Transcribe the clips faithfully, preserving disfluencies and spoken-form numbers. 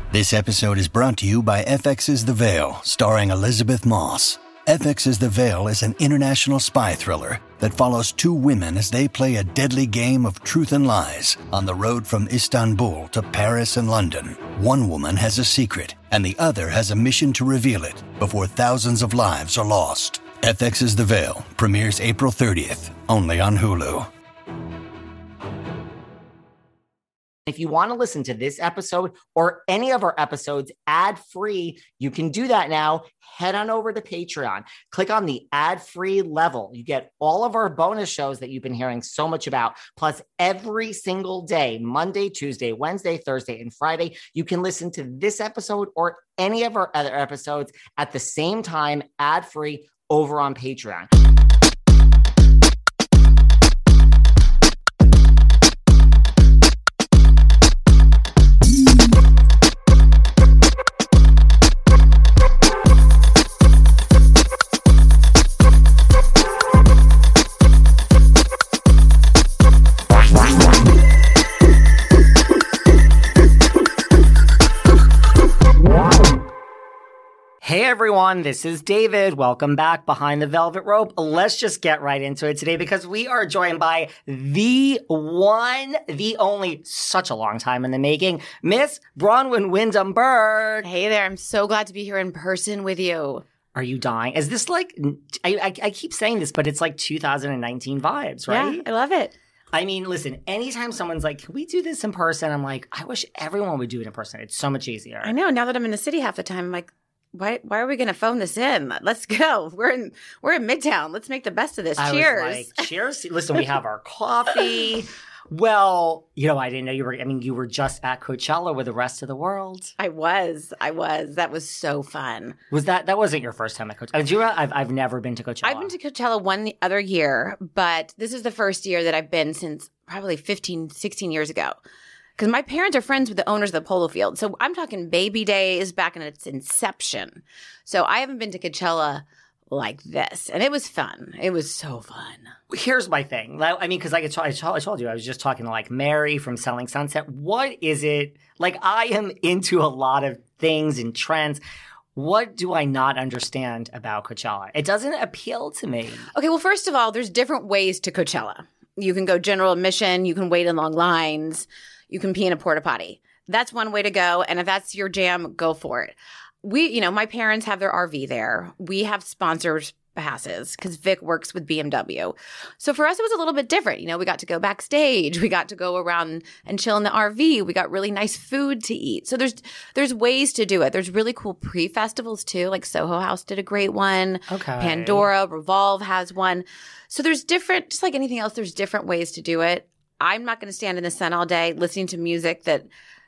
This episode is brought to you by F X's The Veil, starring Elizabeth Moss. F X's The Veil is an international spy thriller that follows two women as they play a deadly game of truth and lies on the road from Istanbul to Paris and London. One woman has a secret, and the other has a mission to reveal it before thousands of lives are lost. F X's The Veil premieres April thirtieth, only on Hulu. If you want to listen to this episode or any of our episodes ad-free, you can do that now. Head on over to Patreon. Click on the ad-free level. You get all of our bonus shows that you've been hearing so much about. Plus, every single day, Monday, Tuesday, Wednesday, Thursday, and Friday, you can listen to this episode or any of our other episodes at the same time, ad-free, over on Patreon. Hey everyone, this is David. Welcome back behind the velvet rope. Let's just get right into it today because we are joined by the one, the only, such a long time in the making, Miss Bronwyn Windham-Burke. Hey there, I'm so glad to be here in person with you. Are you dying? Is this like, I, I, I keep saying this, but it's like two thousand nineteen vibes, right? Yeah, I love it. I mean, listen, anytime someone's like, can we do this in person? I'm like, I wish everyone would do it in person. It's so much easier. I know, now that I'm in the city half the time, I'm like, Why why are we going to phone this in? Let's go. We're in we're in Midtown. Let's make the best of this. I Cheers. Was like, cheers. Listen, we have our coffee. Well, you know, I didn't know you were, I mean, you were just at Coachella with the rest of the world. I was. I was. That was so fun. Was that, that wasn't your first time at Coachella? Did you, I've, I've never been to Coachella. I've been to Coachella one other year, but this is the first year that I've been since probably fifteen, sixteen years ago. Because my parents are friends with the owners of the polo field. So I'm talking baby days back in its inception. So I haven't been to Coachella like this. And it was fun. It was so fun. Here's my thing. I mean, because like I told, I told you, I was just talking to like Mary from Selling Sunset. What is it? Like I am into a lot of things and trends. What do I not understand about Coachella? It doesn't appeal to me. Okay, well, first of all, there's different ways to Coachella. You can go general admission. You can wait in long lines. You can pee in a porta potty. That's one way to go. And if that's your jam, go for it. We, you know, my parents have their R V there. We have sponsors passes because Vic works with B M W. So for us, it was a little bit different. You know, we got to go backstage. We got to go around and chill in the R V. We got really nice food to eat. So there's there's ways to do it. There's really cool pre-festivals too. Like Soho House did a great one. Okay. Pandora, Revolve has one. So there's different, just like anything else, there's different ways to do it. I'm not going to stand in the sun all day listening to music that,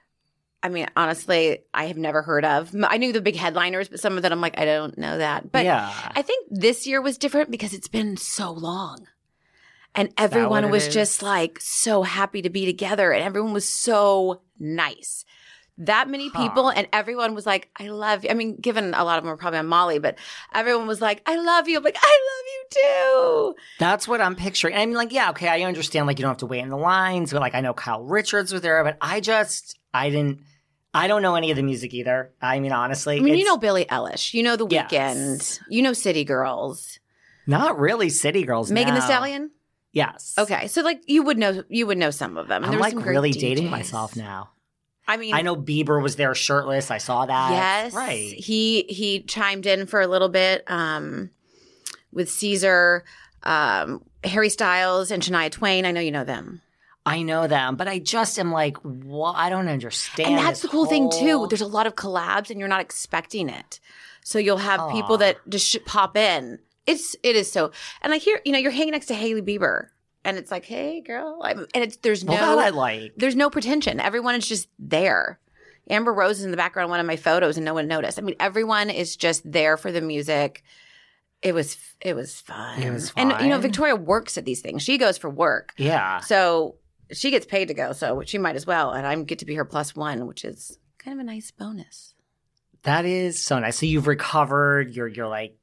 I mean, honestly, I have never heard of. I knew the big headliners, but some of them I'm like, I don't know that. But yeah. I think this year was different because it's been so long. And everyone was is? just like so happy to be together and everyone was so nice. That many people huh. and everyone was like, I love you. I mean, given a lot of them were probably on Molly, but everyone was like, I love you. I'm like, I love you too. That's what I'm picturing. I mean, like, yeah, okay, I understand, like, you don't have to wait in the lines, but, like, I know Kyle Richards was there, but I just, I didn't, I don't know any of the music either. I mean, honestly. I mean, you know Billie Eilish. You know The Yes. Weeknd. You know City Girls. Not really City Girls Megan now. Thee Stallion? Yes. Okay. So, like, you would know you would know some of them. And I'm, there were like, some great really D Js. dating myself now. I mean, I know Bieber was there shirtless. I saw that. yes. Right. He, he chimed in for a little bit um, with Caesar, um, Harry Styles, and Shania Twain. I know you know them. I know them, but I just am like, what? I don't understand. And that's this the cool thing, too. whole- There's a lot of collabs, and you're not expecting it. So you'll have Aw. people that just sh- pop in. It's it is so. And like here, you know, you're hanging next to Hailey Bieber, and it's like, hey, girl, I'm, and it's there's no Well, that I like. there's no pretension. Everyone is just there. Amber Rose is in the background of one of my photos, and no one noticed. I mean, everyone is just there for the music. It was it was fun. It was And you know, fun. Victoria works at these things. She goes for work. Yeah. So she gets paid to go, so she might as well. And I get to be her plus one, which is kind of a nice bonus. That is so nice. So you've recovered. You're you're like,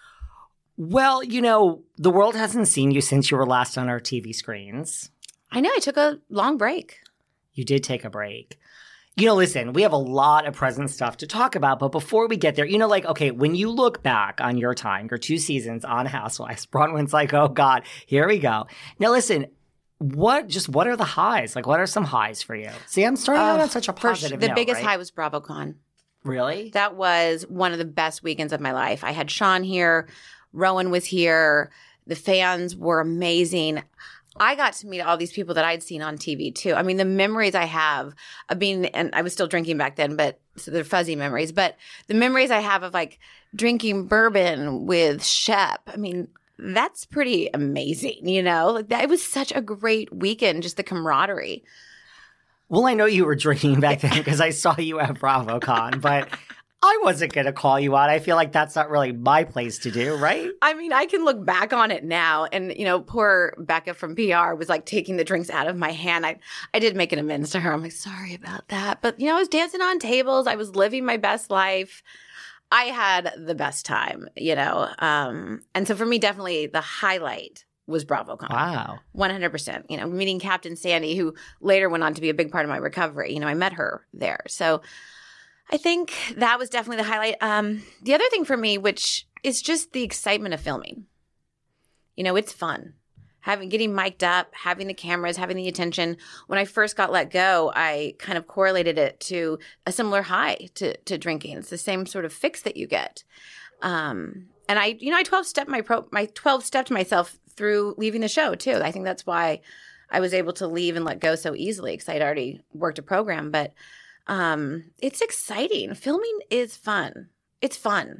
well, you know, the world hasn't seen you since you were last on our T V screens. I know. I took a long break. You did take a break. You know, listen, we have a lot of present stuff to talk about, but before we get there, you know, like, okay, when you look back on your time, your two seasons on Housewives, Bronwyn's like, oh God, here we go. Now listen, what, just what are the highs? Like, what are some highs for you? See, I'm starting out Uh, on such a First, positive the note, biggest right? high was BravoCon. Really? That was one of the best weekends of my life. I had Sean here. Rowan was here. The fans were amazing. I got to meet all these people that I'd seen on T V too. I mean, the memories I have of being, and I was still drinking back then, but so they're fuzzy memories, but the memories I have of like drinking bourbon with Shep, I mean, that's pretty amazing, you know? Like that, it was such a great weekend, just the camaraderie. Well, I know you were drinking back then because I saw you at BravoCon, but I wasn't going to call you out. I feel like that's not really my place to do, right? I mean, I can look back on it now. And, you know, poor Becca from P R was like taking the drinks out of my hand. I, I did make an amends to her. I'm like, sorry about that. But, you know, I was dancing on tables. I was living my best life. I had the best time, you know. Um, and so for me, definitely the highlight was BravoCon. Wow. one hundred percent. You know, meeting Captain Sandy, who later went on to be a big part of my recovery. You know, I met her there. So I think that was definitely the highlight. Um, the other thing for me, which is just the excitement of filming. You know, it's fun. Having getting mic'd up, having the cameras, having the attention. When I first got let go, I kind of correlated it to a similar high to, to drinking. It's the same sort of fix that you get. Um, and I, you know, I twelve-stepped my pro, my twelve-stepped myself through leaving the show too. I think that's why I was able to leave and let go so easily because I'd already worked a program. But um, it's exciting. Filming is fun. It's fun.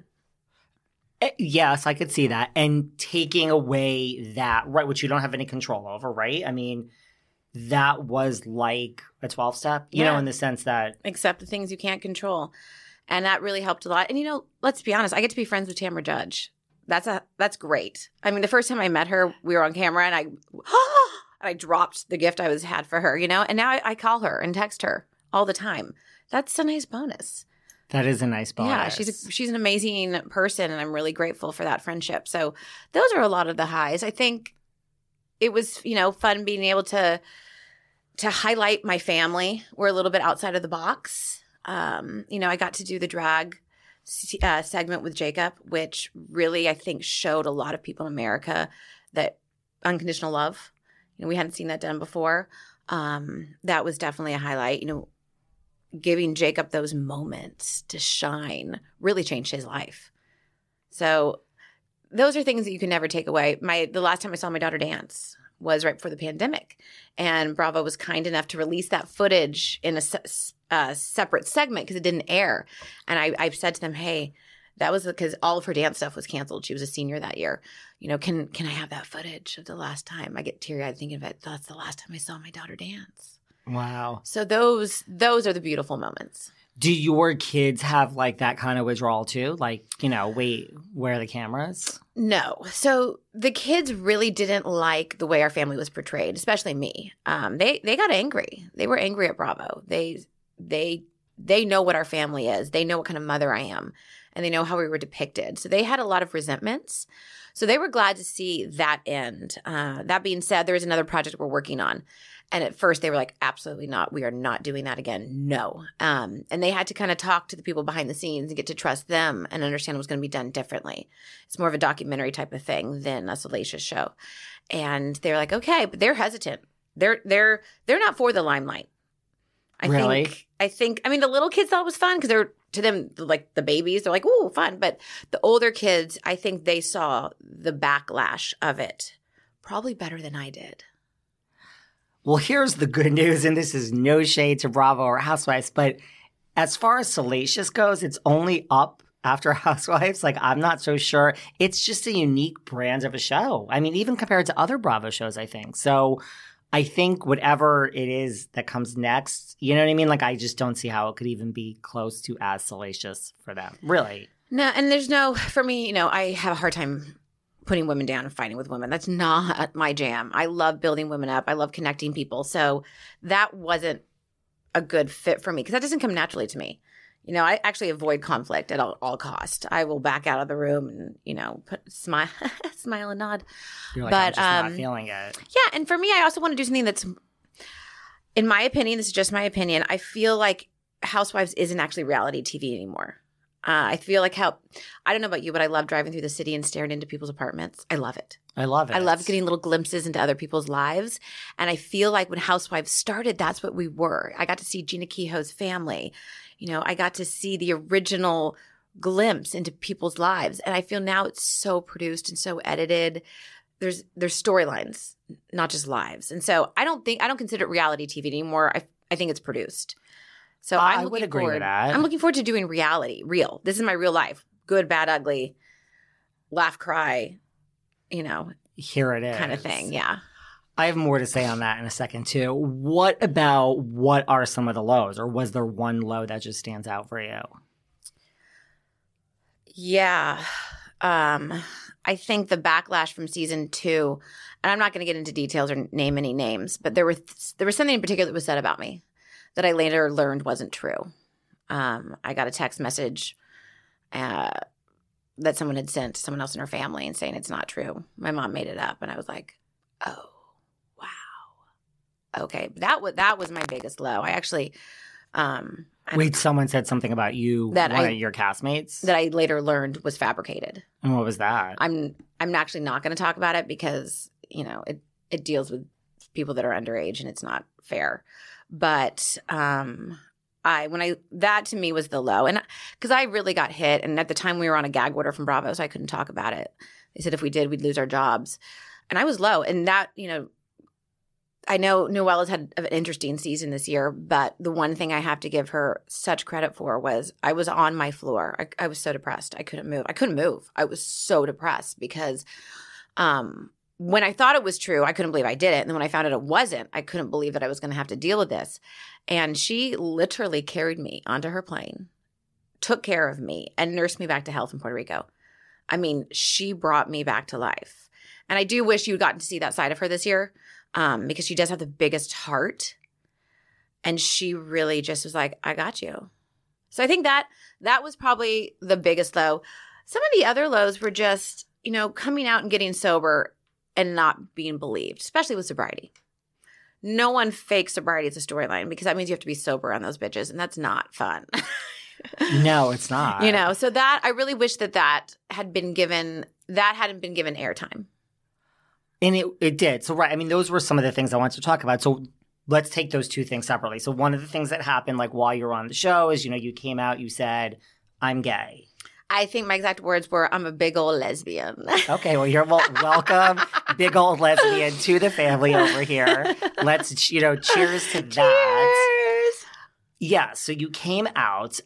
Yes, I could see that. And taking away that, right, which you don't have any control over, right? I mean, that was like a twelve-step, you Yeah. know, in the sense that Except the things you can't control. And that really helped a lot. And, you know, let's be honest, I get to be friends with Tamra Judge. That's a that's great. I mean, the first time I met her, we were on camera and I and I dropped the gift I was had for her, you know, and now I, I call her and text her all the time. That's a nice bonus. that is a nice bonus. Yeah, she's a, she's an amazing person, and I'm really grateful for that friendship. So those are a lot of the highs. I think it was, you know, fun being able to to highlight my family. We're a little bit outside of the box. Um, you know, I got to do the drag uh, segment with Jacob, which really I think showed a lot of people in America that unconditional love. You know, we hadn't seen that done before. Um, that was definitely a highlight. You know, giving Jacob those moments to shine really changed his life. So those are things that you can never take away. My the last time I saw my daughter dance was right before the pandemic, and Bravo was kind enough to release that footage in a se- uh, separate segment because it didn't air. And I, I said to them, "Hey, that was because all of her dance stuff was canceled. She was a senior that year. You know, can can I have that footage of the last time?" I get teary eyed thinking of it. That's the last time I saw my daughter dance. Wow. So those those are the beautiful moments. Do your kids have like that kind of withdrawal too? Like, you know, wait, where are the cameras? No. So the kids really didn't like the way our family was portrayed, especially me. Um, they they got angry. They were angry at Bravo. They they they know what our family is. They know what kind of mother I am, and they know how we were depicted. So they had a lot of resentments. So they were glad to see that end. Uh, that being said, there is another project we're working on. And at first they were like, absolutely not. We are not doing that again. No. Um, and they had to kind of talk to the people behind the scenes and get to trust them and understand it was going to be done differently. It's more of a documentary type of thing than a salacious show. And they're like, okay, but they're hesitant. They're they're they're not for the limelight. I Really? think I think I mean the little kids thought it was fun because they're to them like the babies, they're like, ooh, fun. But the older kids, I think they saw the backlash of it probably better than I did. Well, here's the good news, and this is no shade to Bravo or Housewives, but as far as Salacious goes, it's only up after Housewives. Like, I'm not so sure. It's just a unique brand of a show. I mean, even compared to other Bravo shows, I think. So I think whatever it is that comes next, you know what I mean? Like, I just don't see how it could even be close to as salacious for them. Really. No, and there's no, for me, you know, I have a hard time putting women down and fighting with women. That's not my jam. I love building women up. I love connecting people. So that wasn't a good fit for me because that doesn't come naturally to me. You know, I actually avoid conflict at all, all cost. I will back out of the room and, you know, put, smile, smile and nod. You're like, But, I'm just um, not feeling it. Yeah, and for me, I also want to do something that's, in my opinion, this is just my opinion, I feel like Housewives isn't actually reality T V anymore. Uh, I feel like how – I don't know about you, but I love driving through the city and staring into people's apartments. I love it. I love it. I love getting little glimpses into other people's lives. And I feel like when Housewives started, that's what we were. I got to see Gina Kehoe's family. You know, I got to see the original glimpse into people's lives. And I feel now it's so produced and so edited. There's there's storylines, not just lives. And so I don't think – I don't consider it reality T V anymore. I, I think it's produced. So Uh, I'm I looking would agree forward, with that. I'm looking forward to doing reality, real. This is my real life. Good, bad, ugly, laugh, cry, you know, Here it is. kind of thing. Yeah. I have more to say on that in a second, too. What about what are some of the lows? Or was there one low that just stands out for you? Yeah. Um, I think the backlash from season two, and I'm not going to get into details or name any names, but there were there was something in particular that was said about me that I later learned wasn't true. Um, I got a text message uh, that someone had sent to someone else in her family and saying it's not true. My mom made it up, and I was like, "Oh, wow, okay." That was that was my biggest low. I actually, um, I- Wait, someone said something about you, That one I- of your castmates? that I later learned was fabricated. And what was that? I'm I'm actually not going to talk about it because you know it it deals with people that are underage and it's not fair. But um, I when I that to me was the low, and because I really got hit, and at the time we were on a gag order from Bravo, so I couldn't talk about it. They said if we did, we'd lose our jobs, and I was low, and that you know. I know Noella's had an interesting season this year, but the one thing I have to give her such credit for was I was on my floor. I, I was so depressed. I couldn't move. I couldn't move. I was so depressed because um, when I thought it was true, I couldn't believe I did it. And then when I found out it wasn't, I couldn't believe that I was going to have to deal with this. And she literally carried me onto her plane, took care of me, and nursed me back to health in Puerto Rico. I mean, she brought me back to life. And I do wish you'd gotten to see that side of her this year. Um, because she does have the biggest heart, and she really just was like, I got you. So I think that that was probably the biggest low. Some of the other lows were just, you know, coming out and getting sober and not being believed, especially with sobriety. No one fakes sobriety as a storyline because that means you have to be sober on those bitches, and that's not fun. No, it's not. You know, so that I really wish that that had been given, that hadn't been given airtime. And it it did. So, right, I mean, those were some of the things I wanted to talk about. So let's take those two things separately. So one of the things that happened, like, while you were on the show is, you know, you came out, you said, I'm gay. I think my exact words were, I'm a big old lesbian. Okay, well, you're well, welcome, big old lesbian, to the family over here. Let's, you know, cheers to that. Cheers! Yeah, so you came out.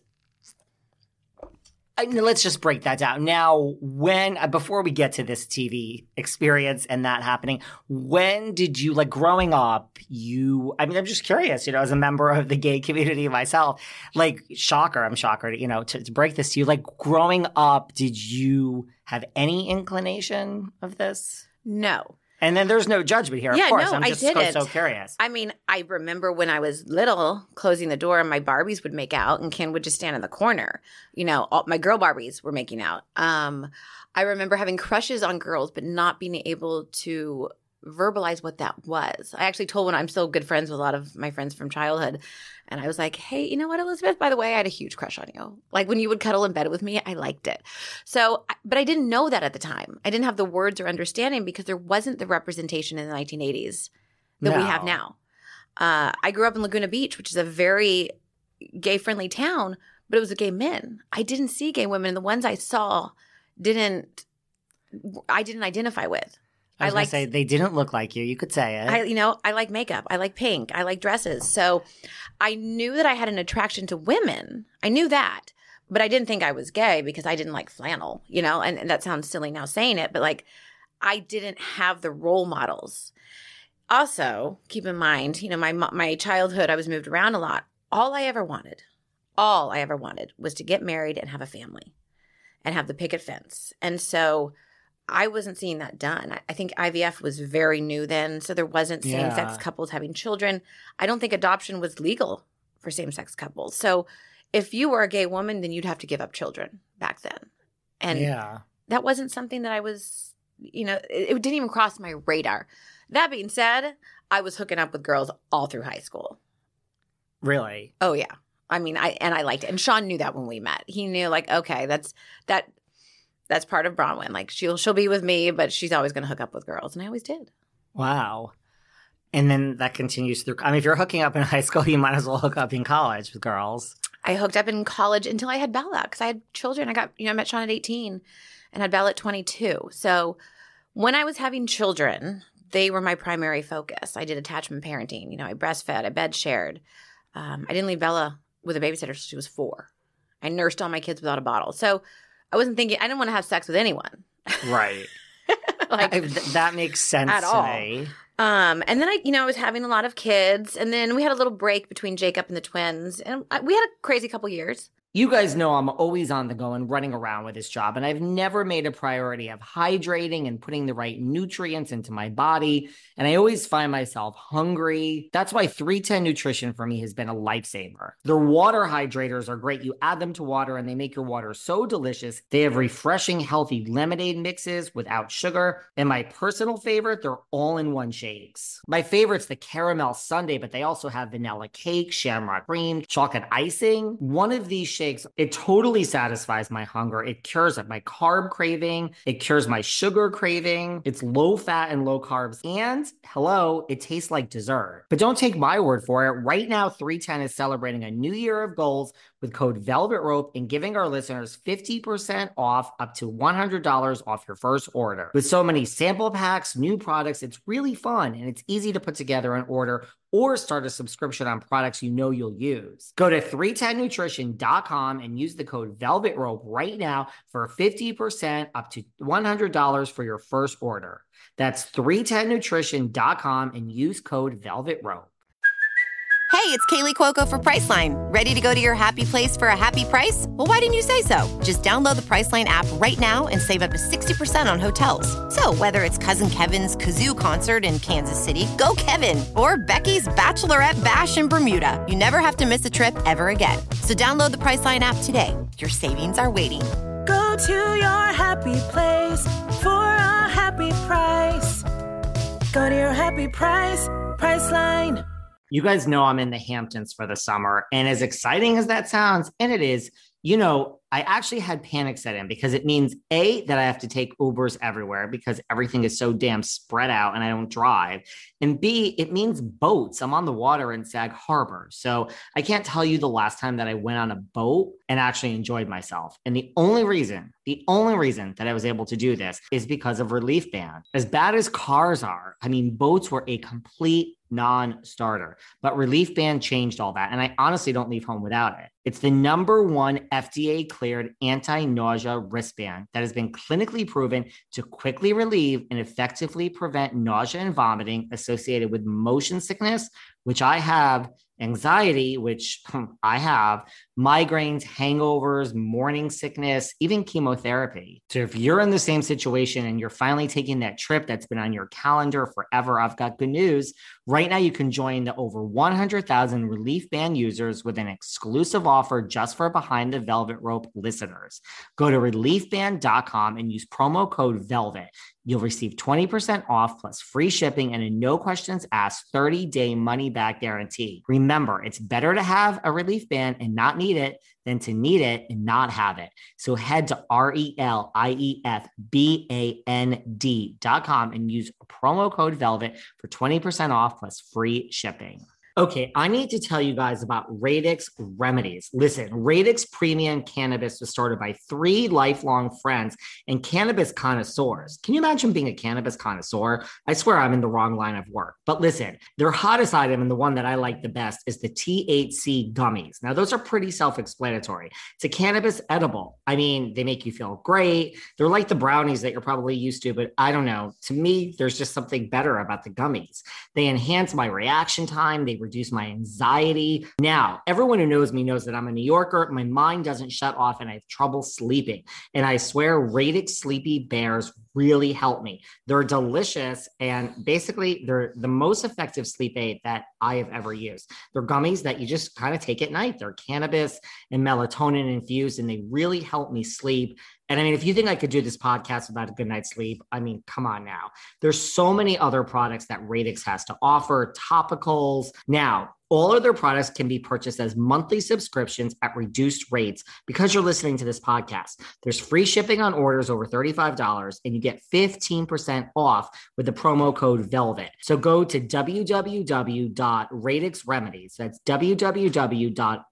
I, let's just break that down. Now, when, uh, before we get to this T V experience and that happening, when did you, like, growing up, you, I mean, I'm just curious, you know, as a member of the gay community myself, like, shocker, I'm shocker, you know, to, to break this to you, like, growing up, did you have any inclination of this? No. And then there's no judgment here, of Yeah, course. no, I'm I just so, didn't. so curious. I mean, I remember when I was little, closing the door and my Barbies would make out and Ken would just stand in the corner. You know, all, my girl Barbies were making out. Um, I remember having crushes on girls but not being able to verbalize what that was. I actually told one, I'm still good friends with a lot of my friends from childhood. And I was like, hey, you know what, Elizabeth, by the way, I had a huge crush on you. Like when you would cuddle in bed with me, I liked it. So, but I didn't know that at the time. I didn't have the words or understanding because there wasn't the representation in the nineteen eighties that we have No. now. Uh, I grew up in Laguna Beach, which is a very gay-friendly town, but it was gay men. I didn't see gay women. The ones I saw didn't, I didn't identify with. I was I going like to say, they didn't look like you. You could say it. I, you know, I like makeup. I like pink. I like dresses. So I knew that I had an attraction to women. I knew that, but I didn't think I was gay because I didn't like flannel, you know, and, and that sounds silly now saying it, but like I didn't have the role models. Also, keep in mind, you know, my my childhood, I was moved around a lot. All I ever wanted, all I ever wanted was to get married and have a family and have the picket fence. And so I wasn't seeing that done. I think I V F was very new then, so there wasn't same-sex Yeah. couples having children. I don't think adoption was legal for same-sex couples. So if you were a gay woman, then you'd have to give up children back then. And yeah. that wasn't something that I was, you know, it, it didn't even cross my radar. That being said, I was hooking up with girls all through high school. Really? Oh, yeah. I mean, I and I liked it. And Sean knew that when we met. He knew like, okay, that's that that's part of Bronwyn. Like she'll she'll be with me, but she's always going to hook up with girls, and I always did. Wow. And then that continues through. I mean, if you're hooking up in high school, you might as well hook up in college with girls. I hooked up in college until I had Bella because I had children. I got, you know, I met Sean at eighteen and had Bella at twenty-two. So when I was having children, they were my primary focus. I did attachment parenting. You know, I breastfed, I bed shared. Um, I didn't leave Bella with a babysitter until she was four. I nursed all my kids without a bottle. So I wasn't thinking, I didn't want to have sex with anyone. Right. like I, th- that makes sense at to all. me. Um, and then I, you know, I was having a lot of kids, and then we had a little break between Jacob and the twins, and I, we had a crazy couple years. You guys know I'm always on the go and running around with this job, and I've never made a priority of hydrating and putting the right nutrients into my body, and I always find myself hungry. That's why three ten Nutrition for me has been a lifesaver. Their water hydrators are great. You add them to water, and they make your water so delicious. They have refreshing, healthy lemonade mixes without sugar, and my personal favorite, they're all-in-one shakes. My favorite's the caramel sundae, but they also have vanilla cake, shamrock cream, chocolate icing. One of these shakes, it totally satisfies my hunger. It cures my carb craving. It cures my sugar craving. It's low fat and low carbs. And hello, it tastes like dessert. But don't take my word for it. Right now, three ten is celebrating a new year of goals with code Velvet Rope and giving our listeners fifty percent off up to one hundred dollars off your first order. With so many sample packs, new products, it's really fun and it's easy to put together an order or start a subscription on products you know you'll use. Go to three ten nutrition dot com and use the code Velvet Rope right now for fifty percent up to one hundred dollars for your first order. That's three ten nutrition dot com and use code Velvet Rope. Hey, it's Kaylee Cuoco for Priceline. Ready to go to your happy place for a happy price? Well, why didn't you say so? Just download the Priceline app right now and save up to sixty percent on hotels. So whether it's Cousin Kevin's Kazoo Concert in Kansas City, go Kevin, or Becky's Bachelorette Bash in Bermuda, you never have to miss a trip ever again. So download the Priceline app today. Your savings are waiting. Go to your happy place for a happy price. Go to your happy price, Priceline. You guys know I'm in the Hamptons for the summer, and as exciting as that sounds, and it is, you know, I actually had panic set in because it means A, that I have to take Ubers everywhere because everything is so damn spread out and I don't drive. And B, it means boats. I'm on the water in Sag Harbor. So I can't tell you the last time that I went on a boat and actually enjoyed myself. And the only reason, the only reason that I was able to do this is because of Relief Band. As bad as cars are, I mean, boats were a complete non-starter, but Relief Band changed all that. And I honestly don't leave home without it. It's the number one F D A cleared anti-nausea wristband that has been clinically proven to quickly relieve and effectively prevent nausea and vomiting associated with motion sickness, which I have, anxiety, which I have, migraines, hangovers, morning sickness, even chemotherapy. So if you're in the same situation and you're finally taking that trip that's been on your calendar forever, I've got good news. Right now, you can join the over one hundred thousand Relief Band users with an exclusive offer just for Behind the Velvet Rope listeners. Go to relief band dot com and use promo code VELVET. You'll receive twenty percent off plus free shipping and a no questions asked thirty day money back guarantee. Remember, it's better to have a Relief Band and not need it than to need it and not have it. So head to R E L I E F B A N D dot com and use promo code VELVET for twenty percent off plus free shipping. Okay, I need to tell you guys about Radix Remedies. Listen, Radix Premium Cannabis was started by three lifelong friends and cannabis connoisseurs. Can you imagine being a cannabis connoisseur? I swear I'm in the wrong line of work. But listen, their hottest item and the one that I like the best is the T H C gummies. Now, those are pretty self-explanatory. It's a cannabis edible. I mean, they make you feel great. They're like the brownies that you're probably used to, but I don't know. To me, there's just something better about the gummies. They enhance my reaction time. They reduce my anxiety. Now, everyone who knows me knows that I'm a New Yorker. My mind doesn't shut off and I have trouble sleeping. And I swear Radix Sleepy Bears really help me. They're delicious. And basically they're the most effective sleep aid that I have ever used. They're gummies that you just kind of take at night. They're cannabis and melatonin infused, and they really help me sleep. And I mean, if you think I could do this podcast without a good night's sleep, I mean, come on now. There's so many other products that Radix has to offer, topicals. Now, All of their products can be purchased as monthly subscriptions at reduced rates because you're listening to this podcast. There's free shipping on orders over thirty-five dollars, and you get fifteen percent off with the promo code VELVET. So go to w w w dot radix remedies. That's w w w dot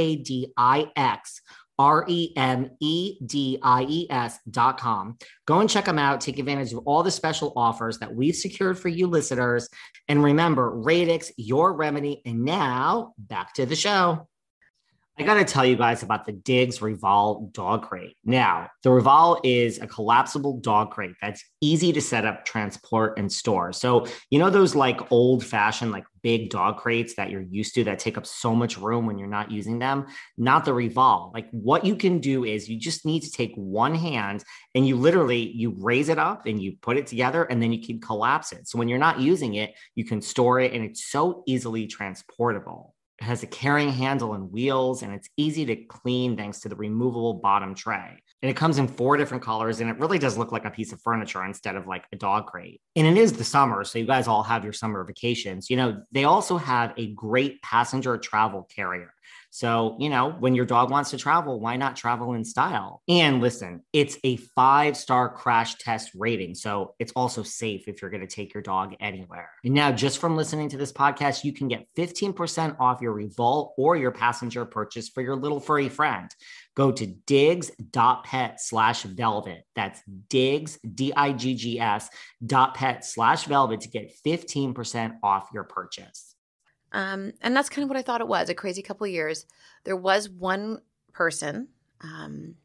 radix R E M E D I E S dot com. Go and check them out. Take advantage of all the special offers that we've secured for you listeners. And remember, Radix, your remedy. And now back to the show. I got to tell you guys about the Diggs Revolve dog crate. Now, the Revolve is a collapsible dog crate that's easy to set up, transport, and store. So, you know those like old-fashioned, like big dog crates that you're used to that take up so much room when you're not using them? Not the Revolve. Like what you can do is you just need to take one hand and you literally, you raise it up and you put it together and then you can collapse it. So when you're not using it, you can store it and it's so easily transportable. It has a carrying handle and wheels, and it's easy to clean thanks to the removable bottom tray. And it comes in four different colors, and it really does look like a piece of furniture instead of like a dog crate. And it is the summer, so you guys all have your summer vacations. You know, they also have a great passenger travel carrier. So, you know, when your dog wants to travel, why not travel in style? And listen, it's a five-star crash test rating. So it's also safe if you're going to take your dog anywhere. And now just from listening to this podcast, you can get fifteen percent off your Revolt or your passenger purchase for your little furry friend. Go to diggs.pet slash velvet. That's Diggs, D I G G S dot pet slash velvet to get fifteen percent off your purchase. Um, and that's kind of what I thought it was, a crazy couple of years. There was one person um,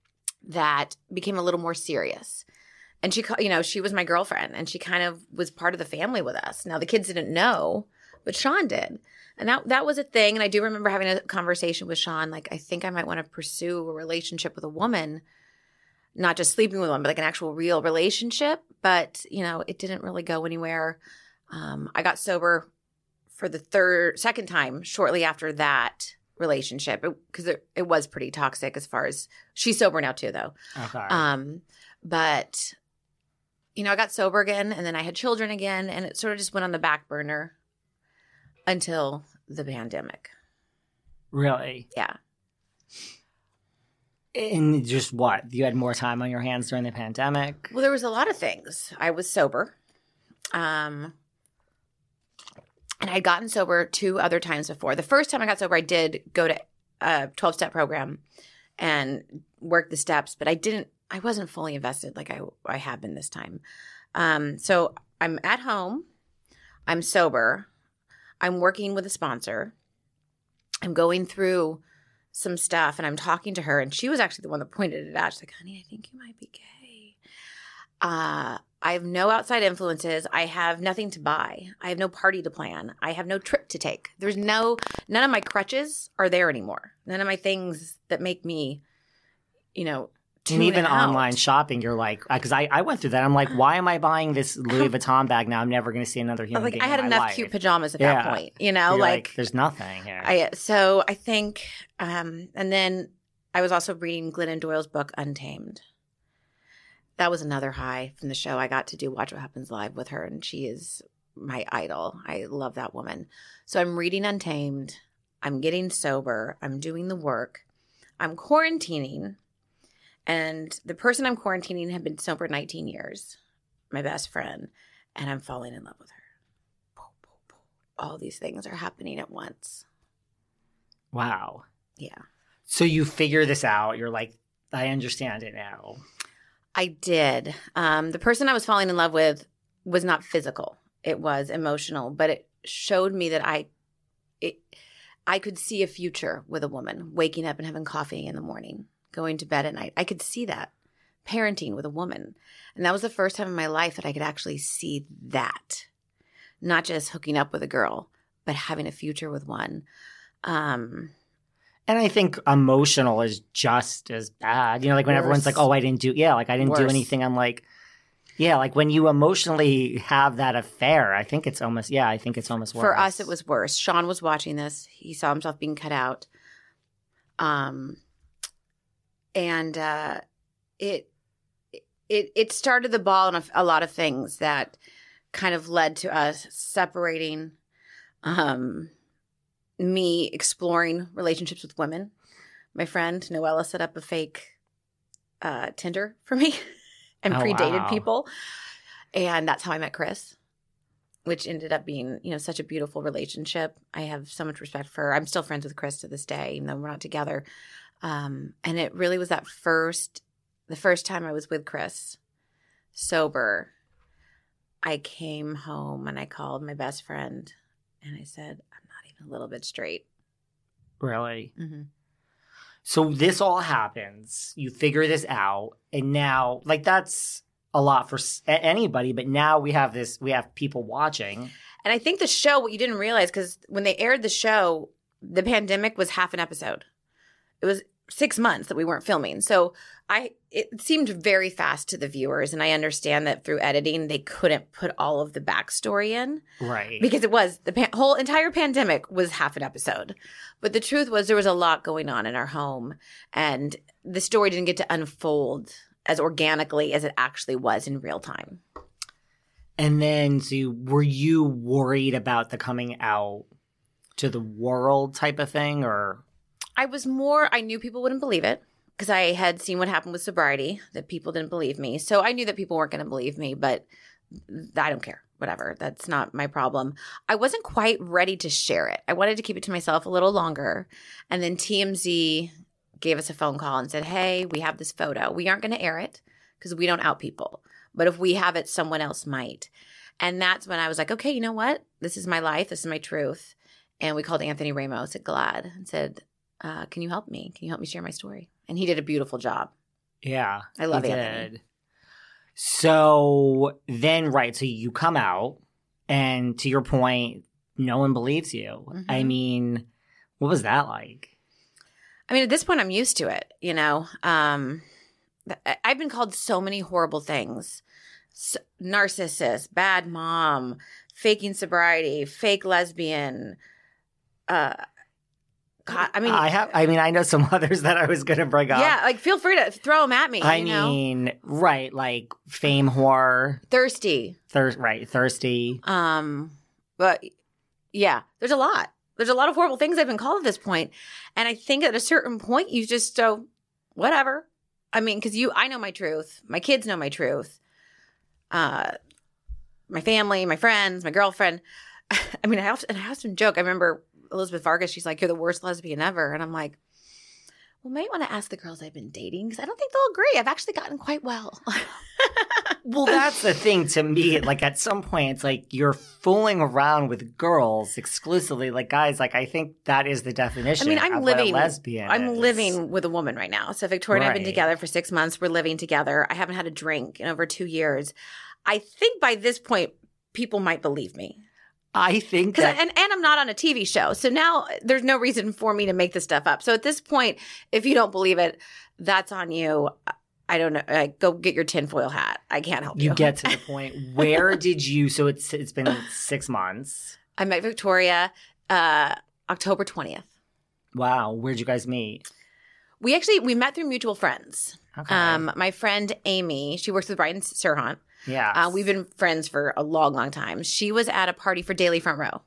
that became a little more serious. And she, you know, she was my girlfriend and she kind of was part of the family with us. Now, the kids didn't know, but Sean did. And that that was a thing. And I do remember having a conversation with Sean, like, I think I might want to pursue a relationship with a woman, not just sleeping with one, but like an actual real relationship. But, you know, it didn't really go anywhere. Um, I got sober for the third, second time shortly after that relationship, because it, it, it was pretty toxic as far as she's sober now too, though. Okay. Um, but, you know, I got sober again and then I had children again and it sort of just went on the back burner until the pandemic. Really? Yeah. And just what? You had more time on your hands during the pandemic? Well, there was a lot of things. I was sober. Um, And I'd gotten sober two other times before. The first time I got sober, I did go to a twelve-step program and work the steps, but I didn't – I wasn't fully invested like I, I have been this time. Um, so I'm at home. I'm sober. I'm working with a sponsor. I'm going through some stuff, and I'm talking to her, and she was actually the one that pointed it out. She's like, honey, I think you might be gay. Uh I have no outside influences. I have nothing to buy. I have no party to plan. I have no trip to take. There's no – none of my crutches are there anymore. None of my things that make me, you know, tune And even out. online shopping, you're like – because I, I went through that. I'm like, why am I buying this Louis Vuitton bag now? I'm never going to see another human like being I had in my enough life. cute pajamas at Yeah. that point, you know, You're like, like, there's nothing here. I so I think um, and then I was also reading Glennon Doyle's book Untamed. That was another high from the show. I got to do Watch What Happens Live with her, and she is my idol. I love that woman. So I'm reading Untamed. I'm getting sober. I'm doing the work. I'm quarantining. And the person I'm quarantining had been sober nineteen years, my best friend, and I'm falling in love with her. All these things are happening at once. Wow. Yeah. So you figure this out. You're like, I understand it now. I did. Um, the person I was falling in love with was not physical. It was emotional, but it showed me that I it, I could see a future with a woman, waking up and having coffee in the morning, going to bed at night. I could see that, parenting with a woman. And that was the first time in my life that I could actually see that, not just hooking up with a girl, but having a future with one. Um And I think emotional is just as bad. You know, like when Worse. everyone's like, oh, I didn't do – yeah, like I didn't do Worse. anything. I'm like – yeah, like when you emotionally have that affair, I think it's almost – yeah, I think it's almost worse. For us, it was worse. Sean was watching this. He saw himself being cut out. Um, and uh, it it it started the ball on a, a lot of things that kind of led to us separating. Um me exploring relationships with women. My friend Noella set up a fake uh, Tinder for me and Oh, pre-dated wow. people. And that's how I met Chris, which ended up being, you know, such a beautiful relationship. I have so much respect for her. I'm still friends with Chris to this day, even though we're not together. Um, and it really was that first, the first time I was with Chris, sober, I came home and I called my best friend and I said, I'm not even a little bit straight. Really? Mm-hmm. So this all happens. You figure this out. And now, like, that's a lot for s- a- anybody. But now we have this, we have people watching. And I think the show, what you didn't realize, because when they aired the show, the pandemic was half an episode. It was six months that we weren't filming. So I it seemed very fast to the viewers. And I understand that through editing, they couldn't put all of the backstory in. Right. Because it was, the pan- whole entire pandemic was half an episode. But the truth was there was a lot going on in our home. And the story didn't get to unfold as organically as it actually was in real time. And then, so you, were you worried about the coming out to the world type of thing, or? I was more, I knew people wouldn't believe it because I had seen what happened with sobriety, that people didn't believe me. So I knew that people weren't going to believe me, but I don't care. Whatever. That's not my problem. I wasn't quite ready to share it. I wanted to keep it to myself a little longer. And then T M Z gave us a phone call and said, hey, we have this photo. We aren't going to air it because we don't out people. But if we have it, someone else might. And that's when I was like, okay, you know what? This is my life. This is my truth. And we called Anthony Ramos at GLAAD and said, uh, can you help me? Can you help me share my story? And he did a beautiful job. Yeah. I love he Anthony. did. So then, right, so you come out, and to your point, no one believes you. Mhm. I mean, what was that like? I mean, at this point, I'm used to it, you know. Um, I- I've been called so many horrible things. S- narcissist, bad mom, faking sobriety, fake lesbian. Uh, God, I mean, I have. I mean, I know some others that I was going to bring up. yeah, like feel free to throw them at me. I you know? mean, right, like fame whore, Thirsty. thir- right, thirsty. Um, but yeah, there's a lot. There's a lot of horrible things I've been called at this point. And I think at a certain point, you just go, whatever. I mean, because you, I know my truth. My kids know my truth. Uh, my family, my friends, my girlfriend. I mean, I often, I often joke. I remember Elizabeth Vargas, she's like, you're the worst lesbian ever. And I'm like, well, might want to ask the girls I've been dating because I don't think they'll agree. I've actually gotten quite well. Well, that's the thing to me. Like, at some point, it's like you're fooling around with girls exclusively. Like, guys, like, I think that is the definition. I mean, I'm of what a living. lesbian. I'm is. living with a woman right now. So Victoria and I've been Right. together for six months. We're living together. I haven't had a drink in over two years. I think by this point, people might believe me. I think 'Cause I- that. and, and I'm not on a T V show. So now there's no reason for me to make this stuff up. So at this point, if you don't believe it, that's on you. I don't know. Uh, go get your tinfoil hat. I can't help you. you get to the point. Where did you? So it's it's been six months. I met Victoria uh, October twentieth. Wow. Where'd you guys meet? We actually, we met through mutual friends. Okay. Um, my friend Amy, she works with Brian Serhant. yeah. Uh, we've been friends for a long, long time. She was at a party for Daily Front Row.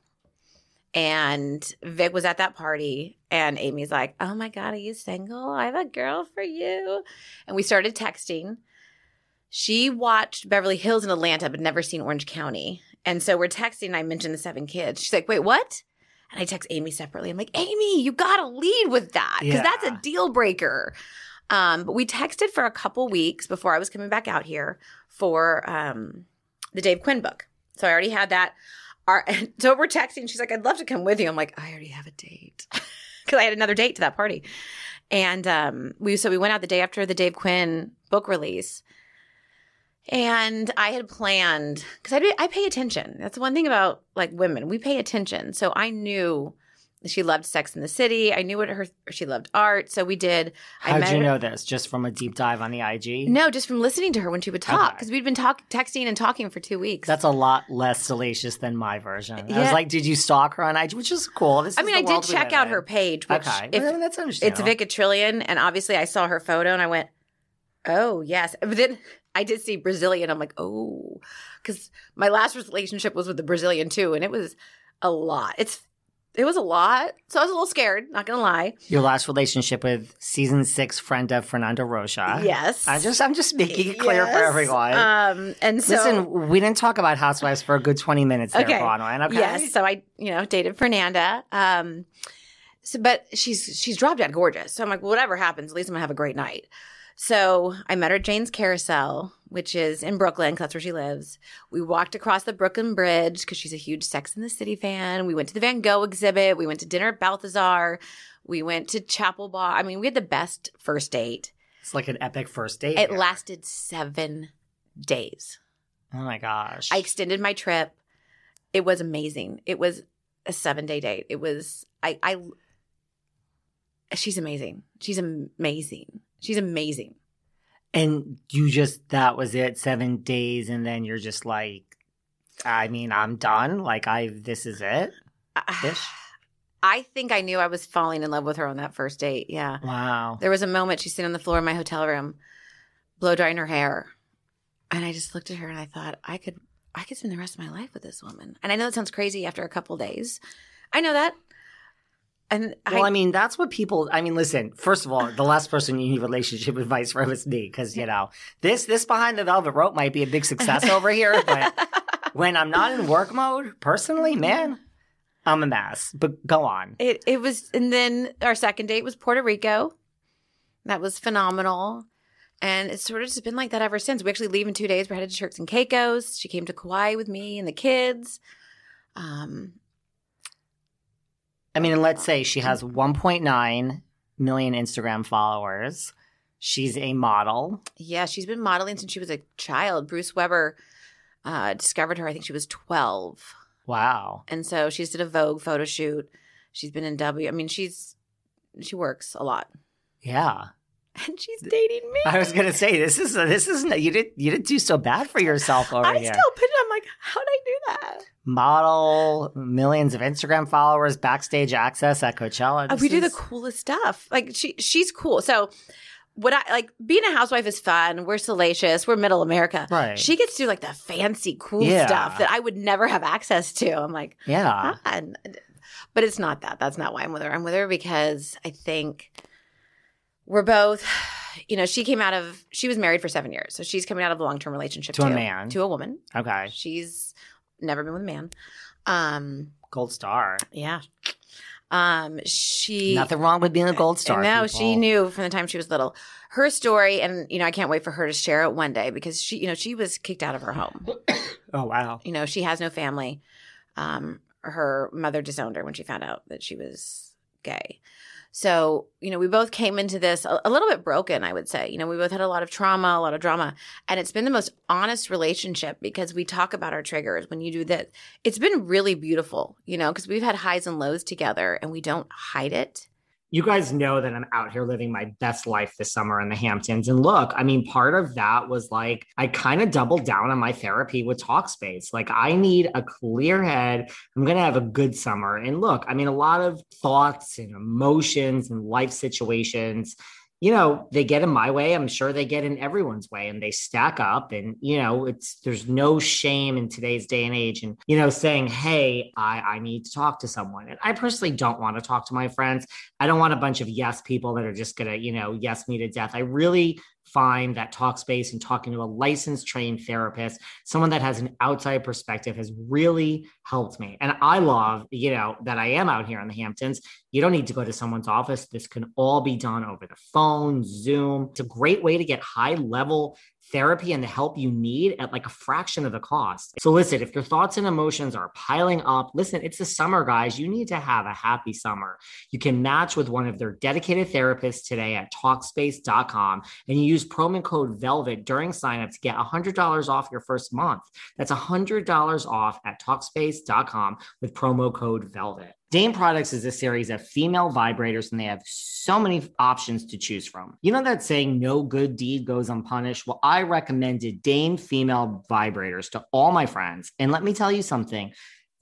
And Vic was at that party. And Amy's like, oh my God, are you single? I have a girl for you. And we started texting. She watched Beverly Hills in Atlanta, but never seen Orange County. And so we're texting, and I mentioned the seven kids. She's like, wait, what? And I text Amy separately. I'm like, Amy, you got to lead with that because Yeah. that's a deal breaker. Um, but we texted for a couple weeks before I was coming back out here for um, the Dave Quinn book. So I already had that. Our, so we're texting. She's like, I'd love to come with you. I'm like, I already have a date because I had another date to that party. And um, we so we went out the day after the Dave Quinn book release. And I had planned because I, I pay attention. That's one thing about like women. We pay attention. So I knew she loved Sex in the City. I knew what her she loved art. So we did. I How'd met you her- know this? Just from a deep dive on the I G? No, just from listening to her when she would talk Okay. because we'd been talk, texting and talking for two weeks. That's a lot less salacious than my version. I Yeah. was like, did you stalk her on I G? Which is cool. This I is mean, the I did world we check live out in. her page, which Okay. if Well, that's it's understandable. Vic a Trillion, and obviously I saw her photo and I went, oh, yes. But then I did see Brazilian. I'm like, oh, because my last relationship was with the Brazilian too, and it was a lot. It's it was a lot. So I was a little scared, not going to lie. Your last relationship with season six friend of Fernando Rocha. Yes. I just, I'm just making it clear Yes. for everyone. Um, and so, Listen, we didn't talk about Housewives for a good twenty minutes there, okay. Bronwyn, okay? Yes. So I, you know, dated Fernanda. Um, so, but she's, she's drop dead gorgeous. So I'm like, well, whatever happens, at least I'm going to have a great night. So I met her at Jane's Carousel, which is in Brooklyn, 'cause that's where she lives. We walked across the Brooklyn Bridge because she's a huge Sex and the City fan. We went to the Van Gogh exhibit. We went to dinner at Balthazar. We went to Chapel Bar. I mean, we had the best first date. It's like an epic first date. It here. lasted seven days. Oh my gosh. I extended my trip. It was amazing. It was a seven day date. It was, I, I, she's amazing. She's amazing. She's amazing. And you just, that was it, seven days, and then you're just like, I mean, I'm done. Like, I, this is it? Ish? I think I knew I was falling in love with her on that first date. Yeah. Wow. There was a moment she's sitting on the floor in my hotel room, blow drying her hair. And I just looked at her and I thought, I could, I could spend the rest of my life with this woman. And I know that sounds crazy after a couple days. I know that. And well, I, I mean, that's what people. I mean, listen. First of all, the last person you need relationship advice from is me, because you know this this behind the velvet rope might be a big success over here, but when I'm not in work mode, personally, man, I'm a mess. But go on. It it was, and then our second date was Puerto Rico. That was phenomenal, and it's sort of just been like that ever since. We actually leave in two days. We're headed to Turks and Caicos. She came to Kauai with me and the kids. Um. I mean, and let's say she has one point nine million Instagram followers. She's a model. Yeah, she's been modeling since she was a child. Bruce Weber uh, discovered her, I think she was twelve. Wow. And so she's did a Vogue photo shoot. She's been in W. I mean, she's she works a lot. Yeah. And she's dating me. I was gonna say this is this isn't you didn't you didn't do so bad for yourself over I here. still put it. I'm like, how did I do that? Model, millions of Instagram followers, backstage access at Coachella. Uh, This we do the is- coolest stuff. Like she, she's cool. So, what I like being a housewife is fun. We're salacious. We're middle America. Right. She gets to do like the fancy, cool Yeah. stuff that I would never have access to. I'm like, Yeah. ah, but it's not that. That's not why I'm with her. I'm with her because I think we're both. You know, she came out of. She was married for seven years, so she's coming out of a long term relationship To a too, man. to a woman. Okay. She's never been with a man. Um. Gold star. Yeah. Um, she Nothing wrong with being a gold star. No, people. she knew from the time she was little. Her story, and you know, I can't wait for her to share it one day because she, you know, she was kicked out of her home. Oh wow. You know, she has no family. Um, her mother disowned her when she found out that she was gay. So, you know, we both came into this a, a little bit broken, I would say. You know, we both had a lot of trauma, a lot of drama. And it's been the most honest relationship because we talk about our triggers when you do that. It's been really beautiful, you know, because we've had highs and lows together and we don't hide it. You guys know that I'm out here living my best life this summer in the Hamptons. And look, I mean, part of that was like, I kind of doubled down on my therapy with Talkspace. Like, I need a clear head. I'm going to have a good summer. And look, I mean, a lot of thoughts and emotions and life situations, you know, they get in my way. I'm sure they get in everyone's way and they stack up. And, you know, it's, there's no shame in today's day and age. And, you know, saying, hey, I, I need to talk to someone. And I personally don't want to talk to my friends. I don't want a bunch of yes people that are just going to, you know, yes me to death. I really find that Talkspace and talking to a licensed trained therapist, someone that has an outside perspective, has really helped me. And I love, you know, that I am out here in the Hamptons. You don't need to go to someone's office. This can all be done over the phone, Zoom. It's a great way to get high level therapy and the help you need at like a fraction of the cost. So listen, if your thoughts and emotions are piling up, listen, it's the summer, guys. You need to have a happy summer. You can match with one of their dedicated therapists today at Talkspace dot com, and you use promo code VELVET during signup to get one hundred dollars off your first month. That's one hundred dollars off at Talkspace dot com with promo code VELVET. Dame Products is a series of female vibrators, and they have so many options to choose from. You know that saying, no good deed goes unpunished? Well, I recommended Dame female vibrators to all my friends. And let me tell you something.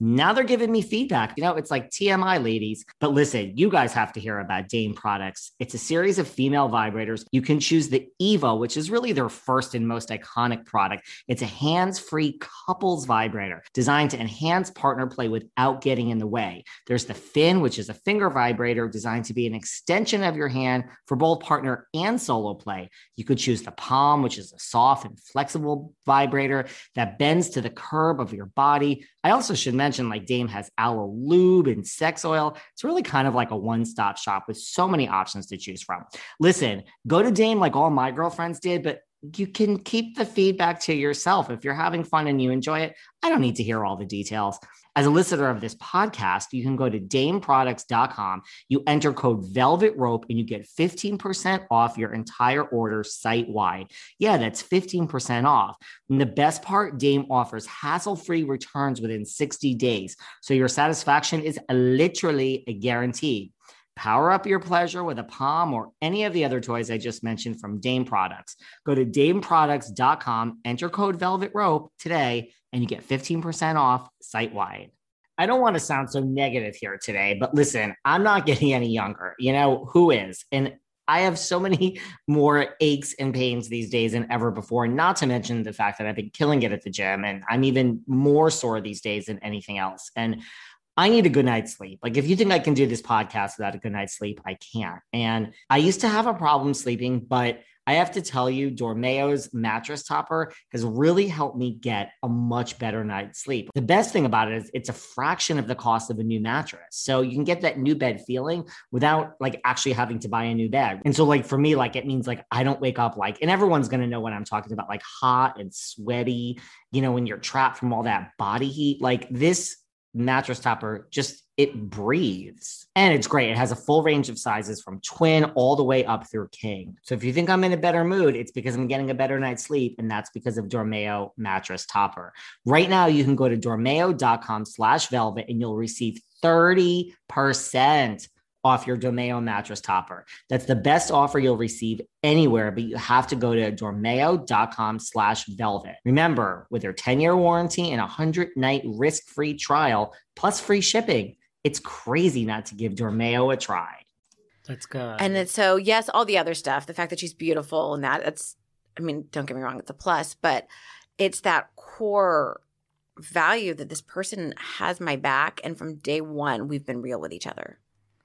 Now they're giving me feedback. You know, it's like T M I, ladies. But listen, you guys have to hear about Dame products. It's a series of female vibrators. You can choose the Evo, which is really their first and most iconic product. It's a hands-free couples vibrator designed to enhance partner play without getting in the way. There's the Fin, which is a finger vibrator designed to be an extension of your hand for both partner and solo play. You could choose the Palm, which is a soft and flexible vibrator that bends to the curve of your body. I also should mention, like, Dame has aloe lube and sex oil. It's really kind of like a one-stop shop with so many options to choose from. Listen, go to Dame like all my girlfriends did, but you can keep the feedback to yourself. If you're having fun and you enjoy it, I don't need to hear all the details. As a listener of this podcast, you can go to dame products dot com. You enter code Velvet Rope and you get fifteen percent off your entire order site-wide. Yeah, that's fifteen percent off. And the best part, Dame offers hassle-free returns within sixty days. So your satisfaction is literally guaranteed. Power up your pleasure with a Palm or any of the other toys I just mentioned from Dame Products. Go to dame products dot com, enter code Velvet Rope today, and you get fifteen percent off site-wide. I don't want to sound so negative here today, but listen, I'm not getting any younger. You know, who is? And I have so many more aches and pains these days than ever before, not to mention the fact that I've been killing it at the gym, and I'm even more sore these days than anything else. And I need a good night's sleep. Like, if you think I can do this podcast without a good night's sleep, I can't. And I used to have a problem sleeping, but I have to tell you, Dormeo's mattress topper has really helped me get a much better night's sleep. The best thing about it is it's a fraction of the cost of a new mattress. So you can get that new bed feeling without like actually having to buy a new bed. And so like for me, like it means like I don't wake up like, and everyone's going to know what I'm talking about, like hot and sweaty, you know, when you're trapped from all that body heat. Like this mattress topper just, it breathes and it's great. It has a full range of sizes from twin all the way up through king. So if you think I'm in a better mood, it's because I'm getting a better night's sleep, and that's because of Dormeo mattress topper. Right now, you can go to dormeo dot com slash velvet and you'll receive thirty percent off your Dormeo mattress topper. That's the best offer you'll receive anywhere, but you have to go to dormeo dot com slash velvet. Remember, with their ten-year warranty and a one hundred night risk-free trial, plus free shipping, it's crazy not to give Dormeo a try. That's good. And then, so, yes, all the other stuff, the fact that she's beautiful and that, that's, I mean, don't get me wrong, it's a plus, but it's that core value that this person has my back. And from day one, we've been real with each other.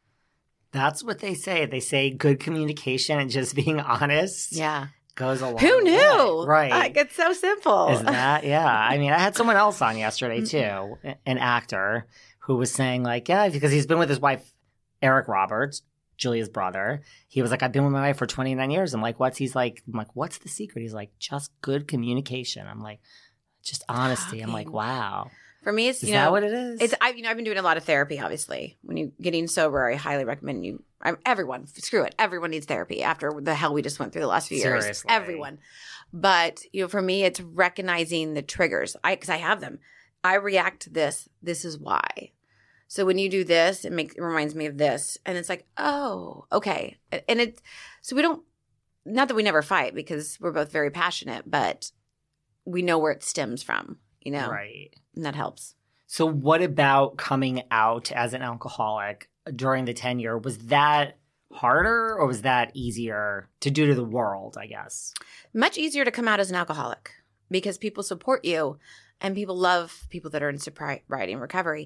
That's what they say. They say good communication and just being honest. Yeah. Goes a long Who knew? way. Right. Like, it's so simple. Isn't that? Yeah. I mean, I had someone else on yesterday too, an actor who was saying like, yeah, because he's been with his wife, Eric Roberts, Julia's brother. He was like, I've been with my wife for twenty-nine years. I'm like, what's, he's like, I'm like, what's the secret? He's like, just good communication. I'm like, just honesty. I'm like, wow. For me, it's, you is know, that what it is? It's, I, you know, I've been doing a lot of therapy, obviously. When you're getting sober, I highly recommend you, I'm, everyone, screw it. Everyone needs therapy after the hell we just went through the last few years. Seriously. Everyone. But, you know, for me, it's recognizing the triggers. I, because I have them. I react to this. This is why. So when you do this, it makes, it reminds me of this. And it's like, oh, okay. And it, so we don't, not that we never fight because we're both very passionate, but we know where it stems from, you know? Right. And that helps. So what about coming out as an alcoholic during the tenure? Was that harder or was that easier to do to the world, I guess? Much easier to come out as an alcoholic because people support you and people love people that are in sobriety and recovery.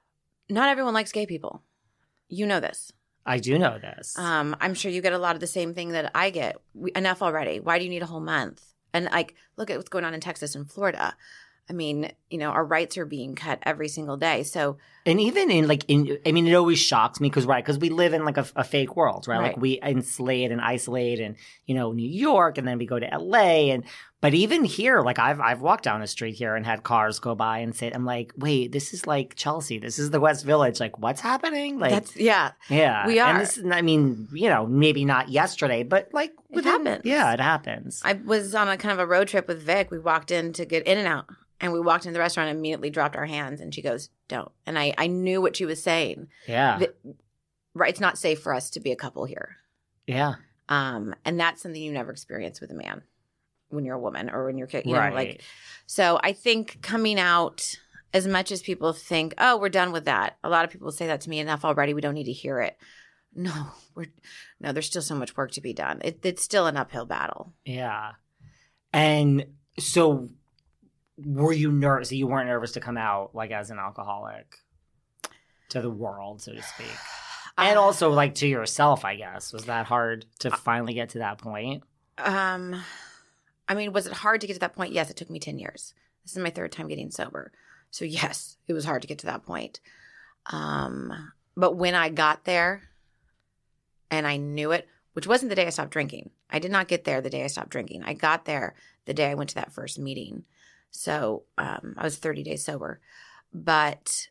Not everyone likes gay people. You know this. I do know this. Um, I'm sure you get a lot of the same thing that I get. We, enough already. Why do you need a whole month? And like, look at what's going on in Texas and Florida. I mean, you know, our rights are being cut every single day. So, and even in like, in, I mean, it always shocks me because, right, because we live in like a, a fake world, right? Right. Like we insulate and isolate and, you know, New York, and then we go to L A. And, but even here, like I've, I've walked down the street here and had cars go by and say, I'm like, wait, this is like Chelsea. This is the West Village. Like, what's happening? Like, that's, yeah. yeah. We are. And this is, I mean, you know, maybe not yesterday, but like, It within- happens. Yeah, it happens. I was on a kind of a road trip with Vic. We walked in to get In-N-Out. And we walked into the restaurant and immediately dropped our hands. And she goes, don't. And I, I knew what she was saying. Yeah. That, right. It's not safe for us to be a couple here. Yeah. Um, and that's something you never experience with a man when you're a woman or when you're, you Right. know, like, so I think coming out as much as people think, oh, we're done with that. A lot of people say that to me enough already. We don't need to hear it. No, we're no, there's still so much work to be done. It, it's still an uphill battle. Yeah. And so were you nervous? You weren't nervous to come out like as an alcoholic to the world, so to speak? And Uh, also like to yourself, I guess. Was that hard to finally get to that point? Um, I mean, was it hard to get to that point? Yes, it took me ten years. This is my third time getting sober. So yes, it was hard to get to that point. Um, but when I got there and I knew it, which wasn't the day I stopped drinking. I did not get there the day I stopped drinking. I got there the day I went to that first meeting. So um, I was thirty days sober. But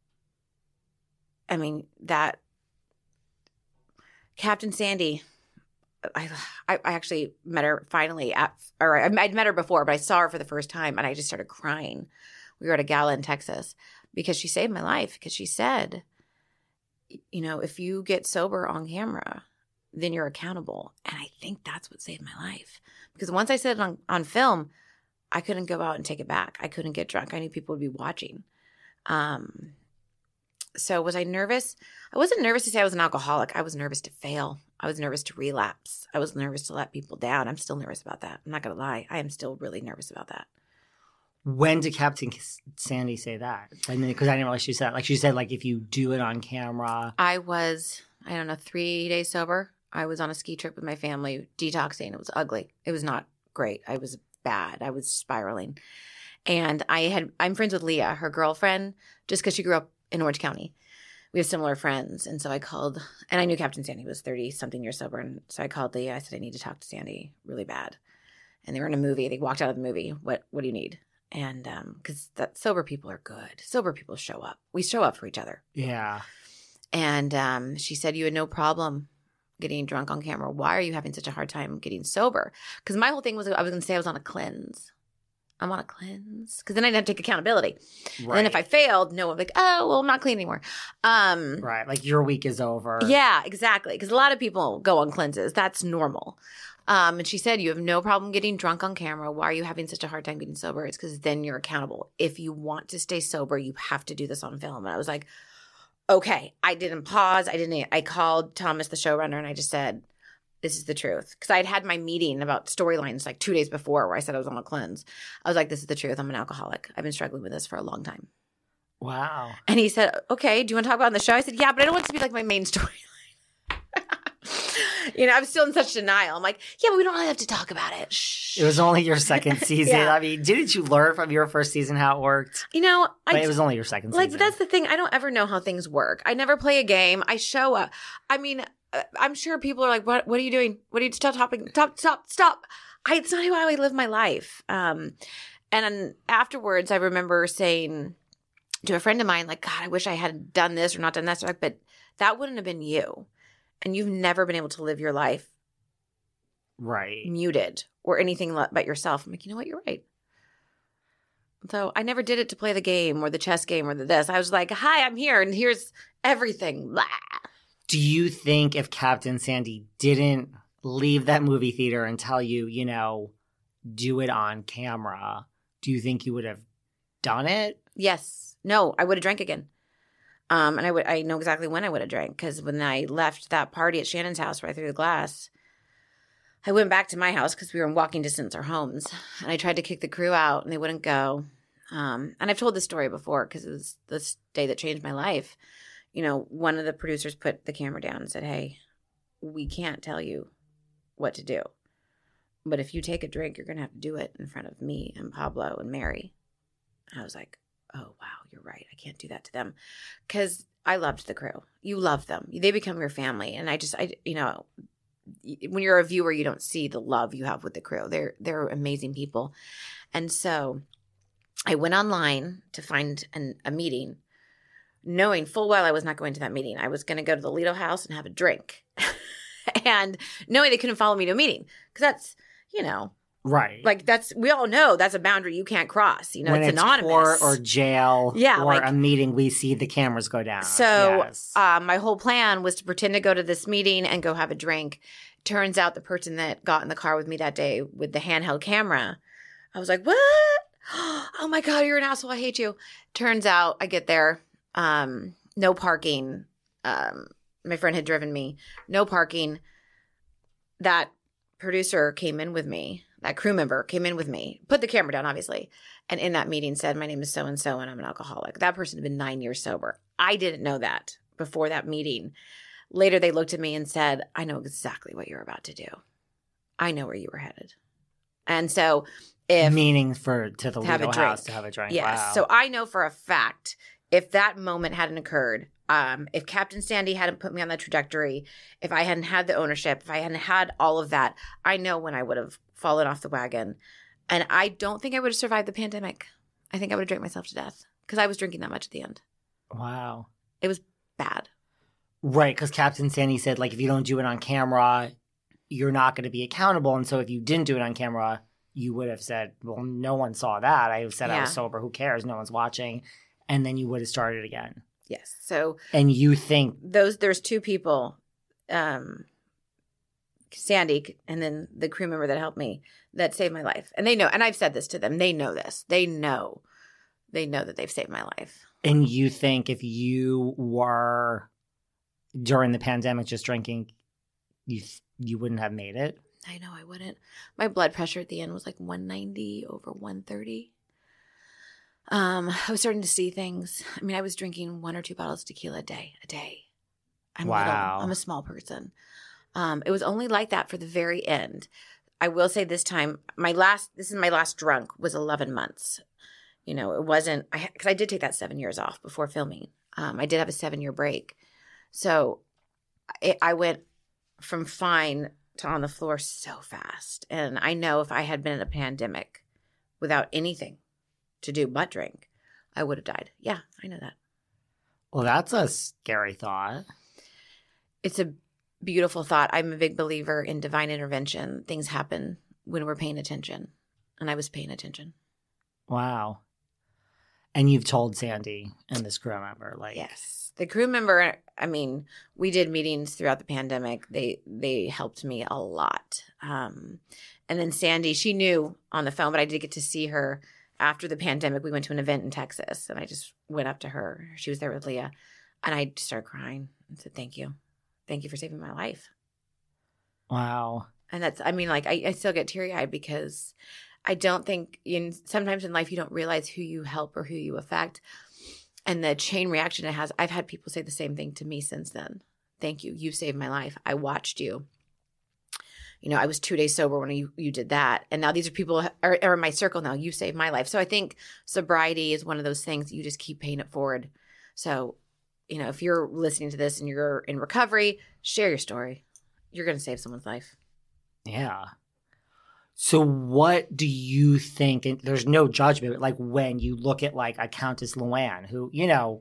I mean, that Captain Sandy, I, I I actually met her finally at, or I'd met her before, but I saw her for the first time and I just started crying. We were at a gala in Texas because she saved my life, because she said, you know, if you get sober on camera, then you're accountable. And I think that's what saved my life. Because once I said it on, on film, I couldn't go out and take it back. I couldn't get drunk. I knew people would be watching. Um, so was I nervous? I wasn't nervous to say I was an alcoholic. I was nervous to fail. I was nervous to relapse. I was nervous to let people down. I'm still nervous about that. I'm not going to lie. I am still really nervous about that. When did Captain Sandy say that? I mean, because I didn't realize she said, like she said, like if you do it on camera. I was, I don't know, three days sober. I was on a ski trip with my family, detoxing. It was ugly. It was not great. I was bad. I was spiraling. And I had, I'm friends with Leah, her girlfriend, just because she grew up in Orange County. We have similar friends. And so I called, and I knew Captain Sandy was thirty something years sober. And so I called Leah. I said, I need to talk to Sandy really bad. And they were in a movie. They walked out of the movie. What, what do you need? And um, because that sober people are good. Sober people show up. We show up for each other. Yeah. And um, she said, you had no problem getting drunk on camera. Why are you having such a hard time getting sober? Because my whole thing was I was going to say I was on a cleanse. I'm on a cleanse. Because then I didn't have to take accountability. Right. And then if I failed, no one would be like, oh, well, I'm not clean anymore. Um, right. Like your week is over. Yeah, exactly. Because a lot of people go on cleanses. That's normal. Um, and she said, you have no problem getting drunk on camera. Why are you having such a hard time getting sober? It's because then you're accountable. If you want to stay sober, you have to do this on film. And I was like, okay. I didn't pause. I didn't. I called Thomas, the showrunner, and I just said, this is the truth. Because I'd had my meeting about storylines like two days before where I said I was on a cleanse. I was like, this is the truth. I'm an alcoholic. I've been struggling with this for a long time. Wow. And he said, okay, do you want to talk about it on the show? I said, yeah, but I don't want it to be like my main storyline. You know, I'm still in such denial. I'm like, yeah, but we don't really have to talk about it. Shh. It was only your second season. Yeah. I mean, didn't you learn from your first season how it worked? You know, But I it was only your second like season. that's the thing. I don't ever know how things work. I never play a game. I show up. I mean, uh, I'm sure people are like, "What? What are you doing? What are you stop topping? Stop! Stop! Stop!" I, it's not how I live my life. Um, and then afterwards, I remember saying to a friend of mine, like, "God, I wish I had done this or not done that." So like, but that wouldn't have been you, and you've never been able to live your life right muted or anything but yourself. I'm like, you know what? You're right. So I never did it to play the game or the chess game or the this. I was like, hi, I'm here and here's everything. Blah. Do you think if Captain Sandy didn't leave that movie theater and tell you, you know, do it on camera, do you think you would have done it? Yes. No, I would have drank again. Um, and I would. I know exactly when I would have drank because when I left that party at Shannon's house where I threw the glass, I went back to my house because we were in walking distance our homes. And I tried to kick the crew out and they wouldn't go. Um, and I've told this story before because it was this day that changed my life. You know, one of the producers put the camera down and said, hey, we can't tell you what to do. But if you take a drink, you're going to have to do it in front of me and Pablo and Mary. And I was like, oh, wow, you're right. I can't do that to them. Because I loved the crew. You love them. They become your family. And I just, I, you know, when you're a viewer, you don't see the love you have with the crew. They're they're amazing people. And so I went online to find an, a meeting, knowing full well I was not going to that meeting. I was going to go to the Lido house and have a drink. And knowing they couldn't follow me to a meeting. Because that's, you know. Right. Like that's, we all know that's a boundary you can't cross. You know, when it's, it's anonymous. court or jail Yeah, or like, a meeting, we see the cameras go down. So yes. uh, my whole plan was to pretend to go to this meeting and go have a drink. Turns out the person that got in the car with me that day with the handheld camera, I was like, what? oh my God, you're an asshole. I hate you. Turns out I get there. Um, no parking. Um, my friend had driven me. No parking. That producer came in with me. That crew member came in with me. Put the camera down, obviously. And in that meeting said, my name is so-and-so and I'm an alcoholic. That person had been nine years sober. I didn't know that before that meeting. Later, they looked at me and said, I know exactly what you're about to do. I know where you were headed. And so if... Meaning for to the to have a legal drink. house to have a drink. Yes. Wow. So I know for a fact if that moment hadn't occurred, um, if Captain Sandy hadn't put me on that trajectory, if I hadn't had the ownership, if I hadn't had all of that, I know when I would have fallen off the wagon. And I don't think I would have survived the pandemic. I think I would have drank myself to death because I was drinking that much at the end. Wow. It was bad. Right, because Captain Sandy said, like, if you don't do it on camera, you're not going to be accountable. And so if you didn't do it on camera, you would have said, well, no one saw that. I said I was Yeah. sober. Who cares? No one's watching. And then you would have started again. Yes. So And you think, those there's two people, um, Sandy and then the crew member that helped me that saved my life. And they know, and I've said this to them. They know this. They know. They know that they've saved my life. and you think if you were during the pandemic just drinking, you you wouldn't have made it? I know I wouldn't. My blood pressure at the end was like one ninety over one thirty. Um, I was starting to see things. I mean, I was drinking one or two bottles of tequila a day, a day. I'm Wow. little. I'm a small person. Um, it was only like that for the very end. I will say this time, my last, this is my last drunk was eleven months. You know, it wasn't, I because I did take that seven years off before filming. Um, I did have a seven year break. So I, I went from fine to on the floor so fast. And I know if I had been in a pandemic without anything to do but drink, I would have died. Yeah, I know that. Well, that's a scary thought. It's a beautiful thought. I'm a big believer in divine intervention. Things happen when we're paying attention. And I was paying attention. Wow. And you've told Sandy and this crew member, like, Yes. The crew member, I mean, we did meetings throughout the pandemic. They they helped me a lot. Um, and then Sandy, she knew on the phone, but I did get to see her after the pandemic. We went to an event in Texas, and I just went up to her. She was there with Leah. And I just started crying and said, thank you. Thank you for saving my life. wow. And that's, I mean, like, I, I still get teary-eyed because I don't think, in sometimes in life you don't realize who you help or who you affect. And the chain reaction it has, I've had people say the same thing to me since then. Thank you. You saved my life. I watched you. You know, I was two days sober when you, you did that. And now these are people who are, are in my circle now. You saved my life. So I think sobriety is one of those things you just keep paying it forward. So, you know, if you're listening to this and you're in recovery, share your story. You're going to save someone's life. Yeah. So what do you think, and there's no judgment, but like when you look at like a Countess Luann who, you know,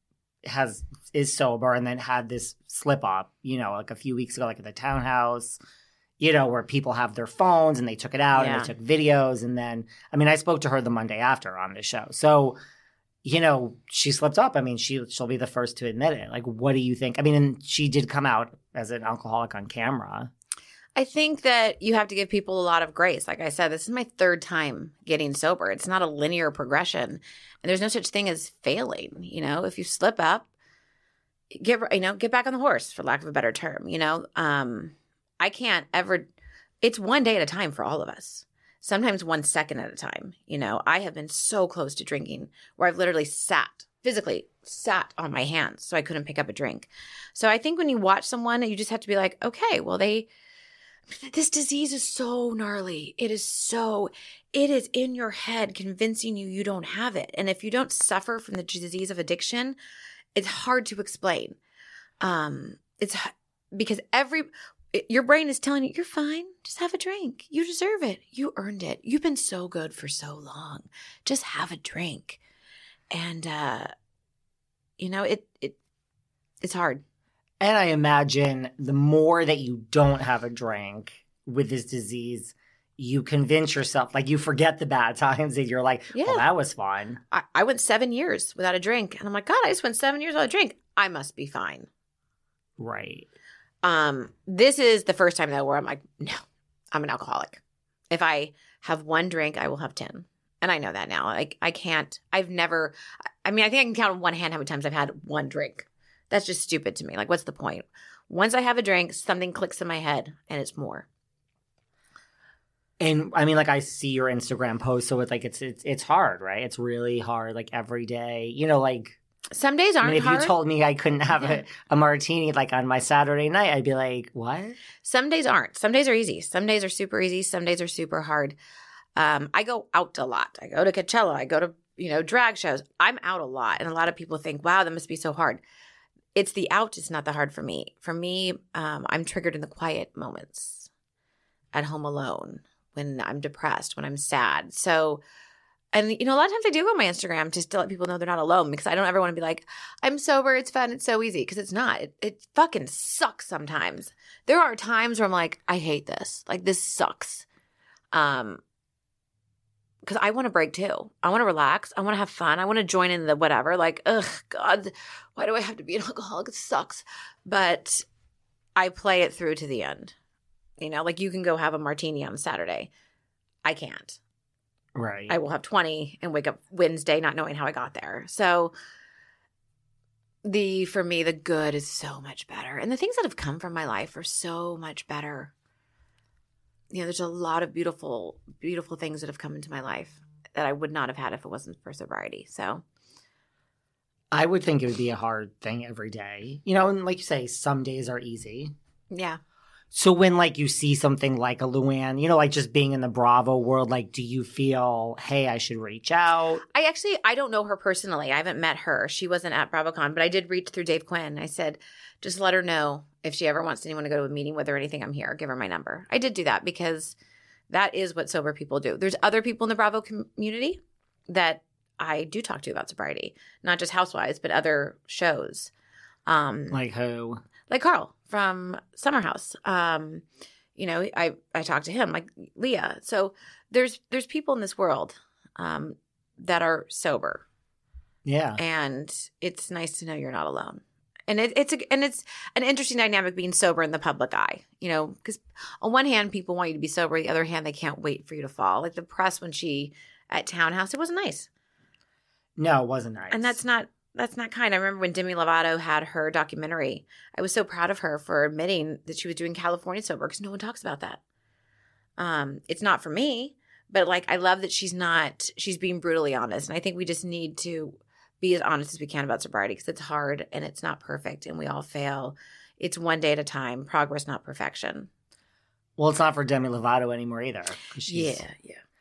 has is sober and then had this slip up, you know, like a few weeks ago, like at the townhouse, you know, where people have their phones and they took it out Yeah. and they took videos. And then, I mean, I spoke to her the Monday after on the show. So, you know, she slipped up. I mean, she, she'll be the first to admit it. Like, what do you think? I mean, and she did come out as an alcoholic on camera. I think that you have to give people a lot of grace. Like I said, this is my third time getting sober. It's not a linear progression. And there's no such thing as failing. You know, if you slip up, get, you know, get back on the horse, for lack of a better term. You know, um, I can't ever, it's one day at a time for all of us. Sometimes one second at a time. You know, I have been so close to drinking where I've literally sat, physically sat on my hands so I couldn't pick up a drink. So I think when you watch someone, you just have to be like, okay, well, they, this disease is so gnarly. It is so, it is in your head convincing you you don't have it. And if you don't suffer from the disease of addiction, it's hard to explain. Um, it's because every, your brain is telling you, you're fine. Just have a drink. You deserve it. You earned it. You've been so good for so long. Just have a drink. And, uh, you know, it, it, it's hard. And I imagine the more that you don't have a drink with this disease, you convince yourself, like you forget the bad times and you're like, Yeah. well, that was fun. I, I went seven years without a drink. And I'm like, God, I just went seven years without a drink. I must be fine. Right. Um, this is the first time though where I'm like, no, I'm an alcoholic. If I have one drink, I will have ten. And I know that now. Like, I can't, I've never, I mean, I think I can count on one hand how many times I've had one drink. That's just stupid to me. Like, what's the point? Once I have a drink, something clicks in my head and it's more. And I mean, like, I see your Instagram post, so it's like, it's, it's, it's hard, right? It's really hard, like, every day. You know, like, some days aren't I mean, if hard. you told me I couldn't have Yeah. a, a martini, like, on my Saturday night, I'd be like, what? Some days aren't. Some days are easy. Some days are super easy. Some days are super hard. Um, I go out a lot. I go to Coachella. I go to, you know, drag shows. I'm out a lot. And a lot of people think, wow, that must be so hard. It's the out is not that hard for me. For me, um, I'm triggered in the quiet moments, at home alone, when I'm depressed, when I'm sad. So, and, you know, a lot of times I do go on my Instagram just to let people know they're not alone, because I don't ever want to be like, I'm sober, it's fun, it's so easy, because it's not. It, it fucking sucks sometimes. There are times where I'm like, I hate this. Like, this sucks. Um, because I want to break too. I want to relax. I want to have fun. I want to join in the whatever. Like, ugh, God, why do I have to be an alcoholic? It sucks. But I play it through to the end. You know, like, you can go have a martini on Saturday. I can't. Right. I will have twenty and wake up Wednesday not knowing how I got there. So the for me, the good is so much better. And the things that have come from my life are so much better. You know, there's a lot of beautiful, beautiful things that have come into my life that I would not have had if it wasn't for sobriety. So I would think it would be a hard thing every day. You know, and like you say, some days are easy. yeah. So when, like, you see something like a Luann, you know, like, just being in the Bravo world, like, do you feel, hey, I should reach out? I actually, I don't know her personally. I haven't met her. She wasn't at BravoCon, but I did reach through Dave Quinn. I said, just let her know if she ever wants anyone to go to a meeting with her or anything, I'm here. Give her my number. I did do that because that is what sober people do. There's other people in the Bravo community that I do talk to about sobriety, not just Housewives, but other shows. Um, Like who? Like Carl from Summer House. Um, you know, I, I talked to him, like Leah. So there's there's people in this world um, that are sober. Yeah. And it's nice to know you're not alone. And it, it's a, and it's an interesting dynamic being sober in the public eye, you know, because on one hand, people want you to be sober. On the other hand, they can't wait for you to fall. Like the press when she at Townhouse, it wasn't nice. No, it wasn't nice. And that's not that's not kind. I remember when Demi Lovato had her documentary. I was so proud of her for admitting that she was doing California sober because no one talks about that. Um, it's not for me, but like I love that she's not. She's being brutally honest, and I think we just need to be as honest as we can about sobriety because it's hard and it's not perfect and we all fail. It's one day at a time. Progress, not perfection. Well, it's not for Demi Lovato anymore either. 'Cause she's, Yeah,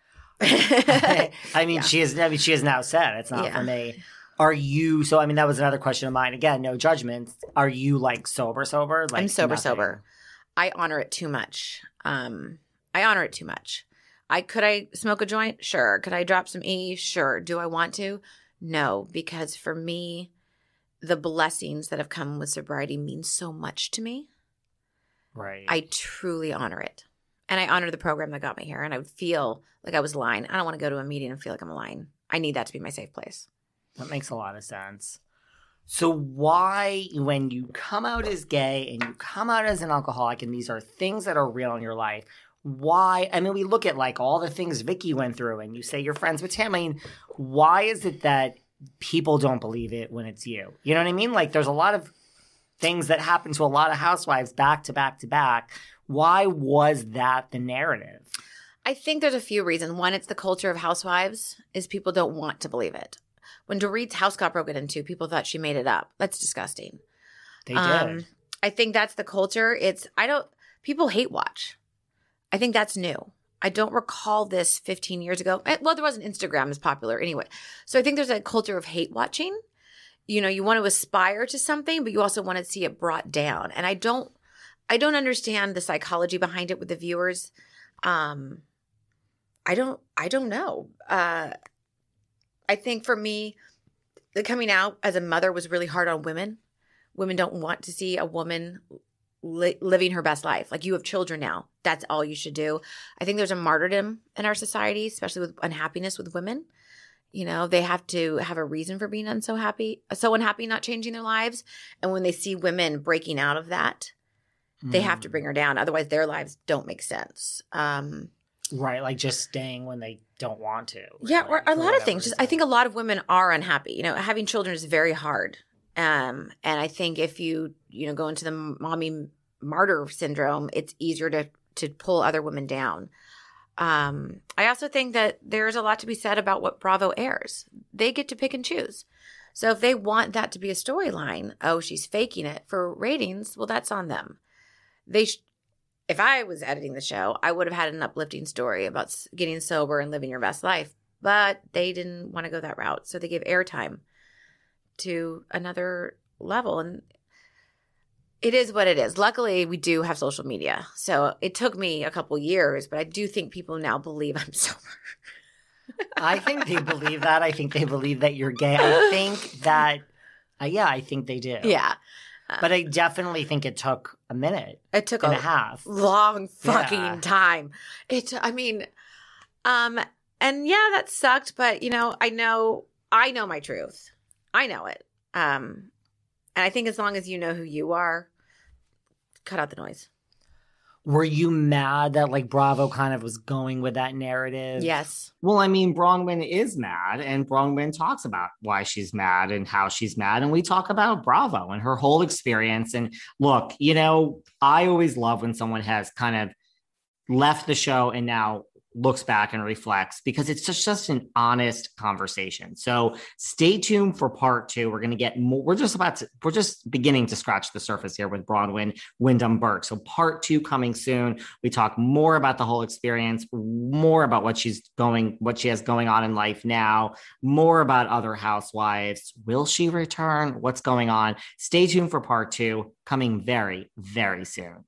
yeah. I mean, Yeah. she is. I mean, she has now said it's not Yeah. for me. Are you? So, I mean, that was another question of mine. Again, no judgment. Are you like sober, sober? Like I'm sober, nothing? sober. I honor it too much. Um, I honor it too much. I could I smoke a joint? Sure. Could I drop some E? Sure. Do I want to? No, because for me, the blessings that have come with sobriety mean so much to me. Right. I truly honor it. And I honor the program that got me here. And I would feel like I was lying. I don't want to go to a meeting and feel like I'm lying. I need that to be my safe place. That makes a lot of sense. So why, when you come out as gay and you come out as an alcoholic, and these are things that are real in your life, why? I mean, we look at like all the things Vicky went through, and you say you're friends with Tim. I mean, why is it that people don't believe it when it's you? You know what I mean? Like, there's a lot of things that happen to a lot of housewives back to back to back. Why was that the narrative? I think there's a few reasons. One, it's the culture of housewives is people don't want to believe it. When Dorit's house got broken into, people thought she made it up. That's disgusting. They did. Um, I think that's the culture. It's, I don't, people hate watch. I think that's new. I don't recall this fifteen years ago. Well, there wasn't Instagram as popular anyway. So I think there's a culture of hate watching. You know, you want to aspire to something, but you also want to see it brought down. And I don't, I don't understand the psychology behind it with the viewers. Um, I don't, I don't know. Uh, I think for me, the coming out as a mother was really hard on women. Women don't want to see a woman li- living her best life. Like, you have children now. That's all you should do. I think there's a martyrdom in our society, especially with unhappiness with women. You know, they have to have a reason for being un- so happy, so unhappy, not changing their lives. And when they see women breaking out of that, they have to bring her down. Otherwise, their lives don't make sense. Um, Right, like just staying when they don't want to. Yeah, really, or a lot of things. reason. Just I think a lot of women are unhappy. You know, having children is very hard. Um, and I think if you, you know, go into the mommy martyr syndrome, it's easier to to pull other women down. Um, I also think that there's a lot to be said about what Bravo airs. They get to pick and choose. So if they want that to be a storyline, oh, she's faking it for ratings, well, that's on them. They, sh- if I was editing the show, I would have had an uplifting story about s- getting sober and living your best life, but they didn't want to go that route. So they gave airtime to another level, and it is what it is. Luckily, we do have social media. So it took me a couple years, but I do think people now believe I'm sober. I think they believe that. I think they believe that you're gay. I think that, uh, yeah, I think they do. Yeah. But I definitely think it took a minute It took and a a half. long fucking Yeah. time. It, I mean, um, and yeah, that sucked, but you know, I know, I know my truth. I know it. Um, and I think as long as you know who you are, cut out the noise. Were you mad that like Bravo kind of was going with that narrative? Yes. Well, I mean, Bronwyn is mad, and Bronwyn talks about why she's mad and how she's mad. And we talk about Bravo and her whole experience. And look, you know, I always love when someone has kind of left the show and now looks back and reflects, because it's just, just an honest conversation. So stay tuned for part two. We're going to get more. We're just about to, we're just beginning to scratch the surface here with Bronwyn Wyndham Burke. So part two coming soon. We talk more about the whole experience, more about what she's going, what she has going on in life now, more about other housewives. Will she return? What's going on? Stay tuned for part two coming very, very soon.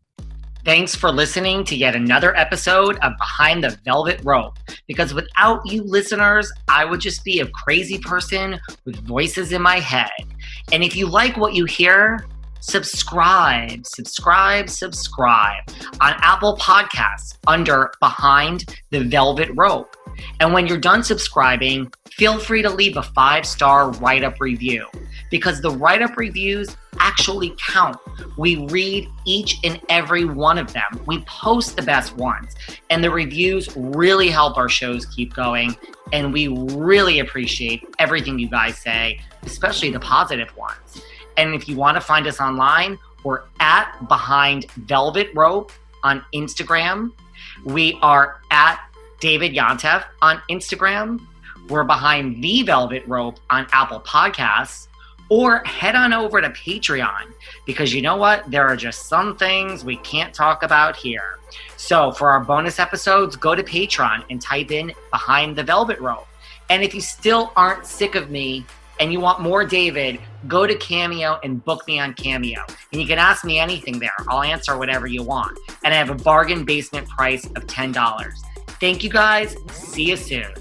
Thanks for listening to yet another episode of Behind the Velvet Rope. Because without you listeners, I would just be a crazy person with voices in my head. And if you like what you hear, subscribe, subscribe, subscribe on Apple Podcasts under Behind the Velvet Rope. And when you're done subscribing, feel free to leave a five-star write-up review, because the write-up reviews actually count. We read each and every one of them. We post the best ones, and the reviews really help our shows keep going. And we really appreciate everything you guys say, especially the positive ones. And if you want to find us online, we're at Behind Velvet Rope on Instagram. We are at David Yontef on Instagram. We're Behind the Velvet Rope on Apple Podcasts. Or head on over to Patreon, because you know what? There are just some things we can't talk about here. So for our bonus episodes, go to Patreon and type in Behind the Velvet Rope. And if you still aren't sick of me and you want more David, go to Cameo and book me on Cameo. And you can ask me anything there. I'll answer whatever you want. And I have a bargain basement price of ten dollars. Thank you guys. See you soon.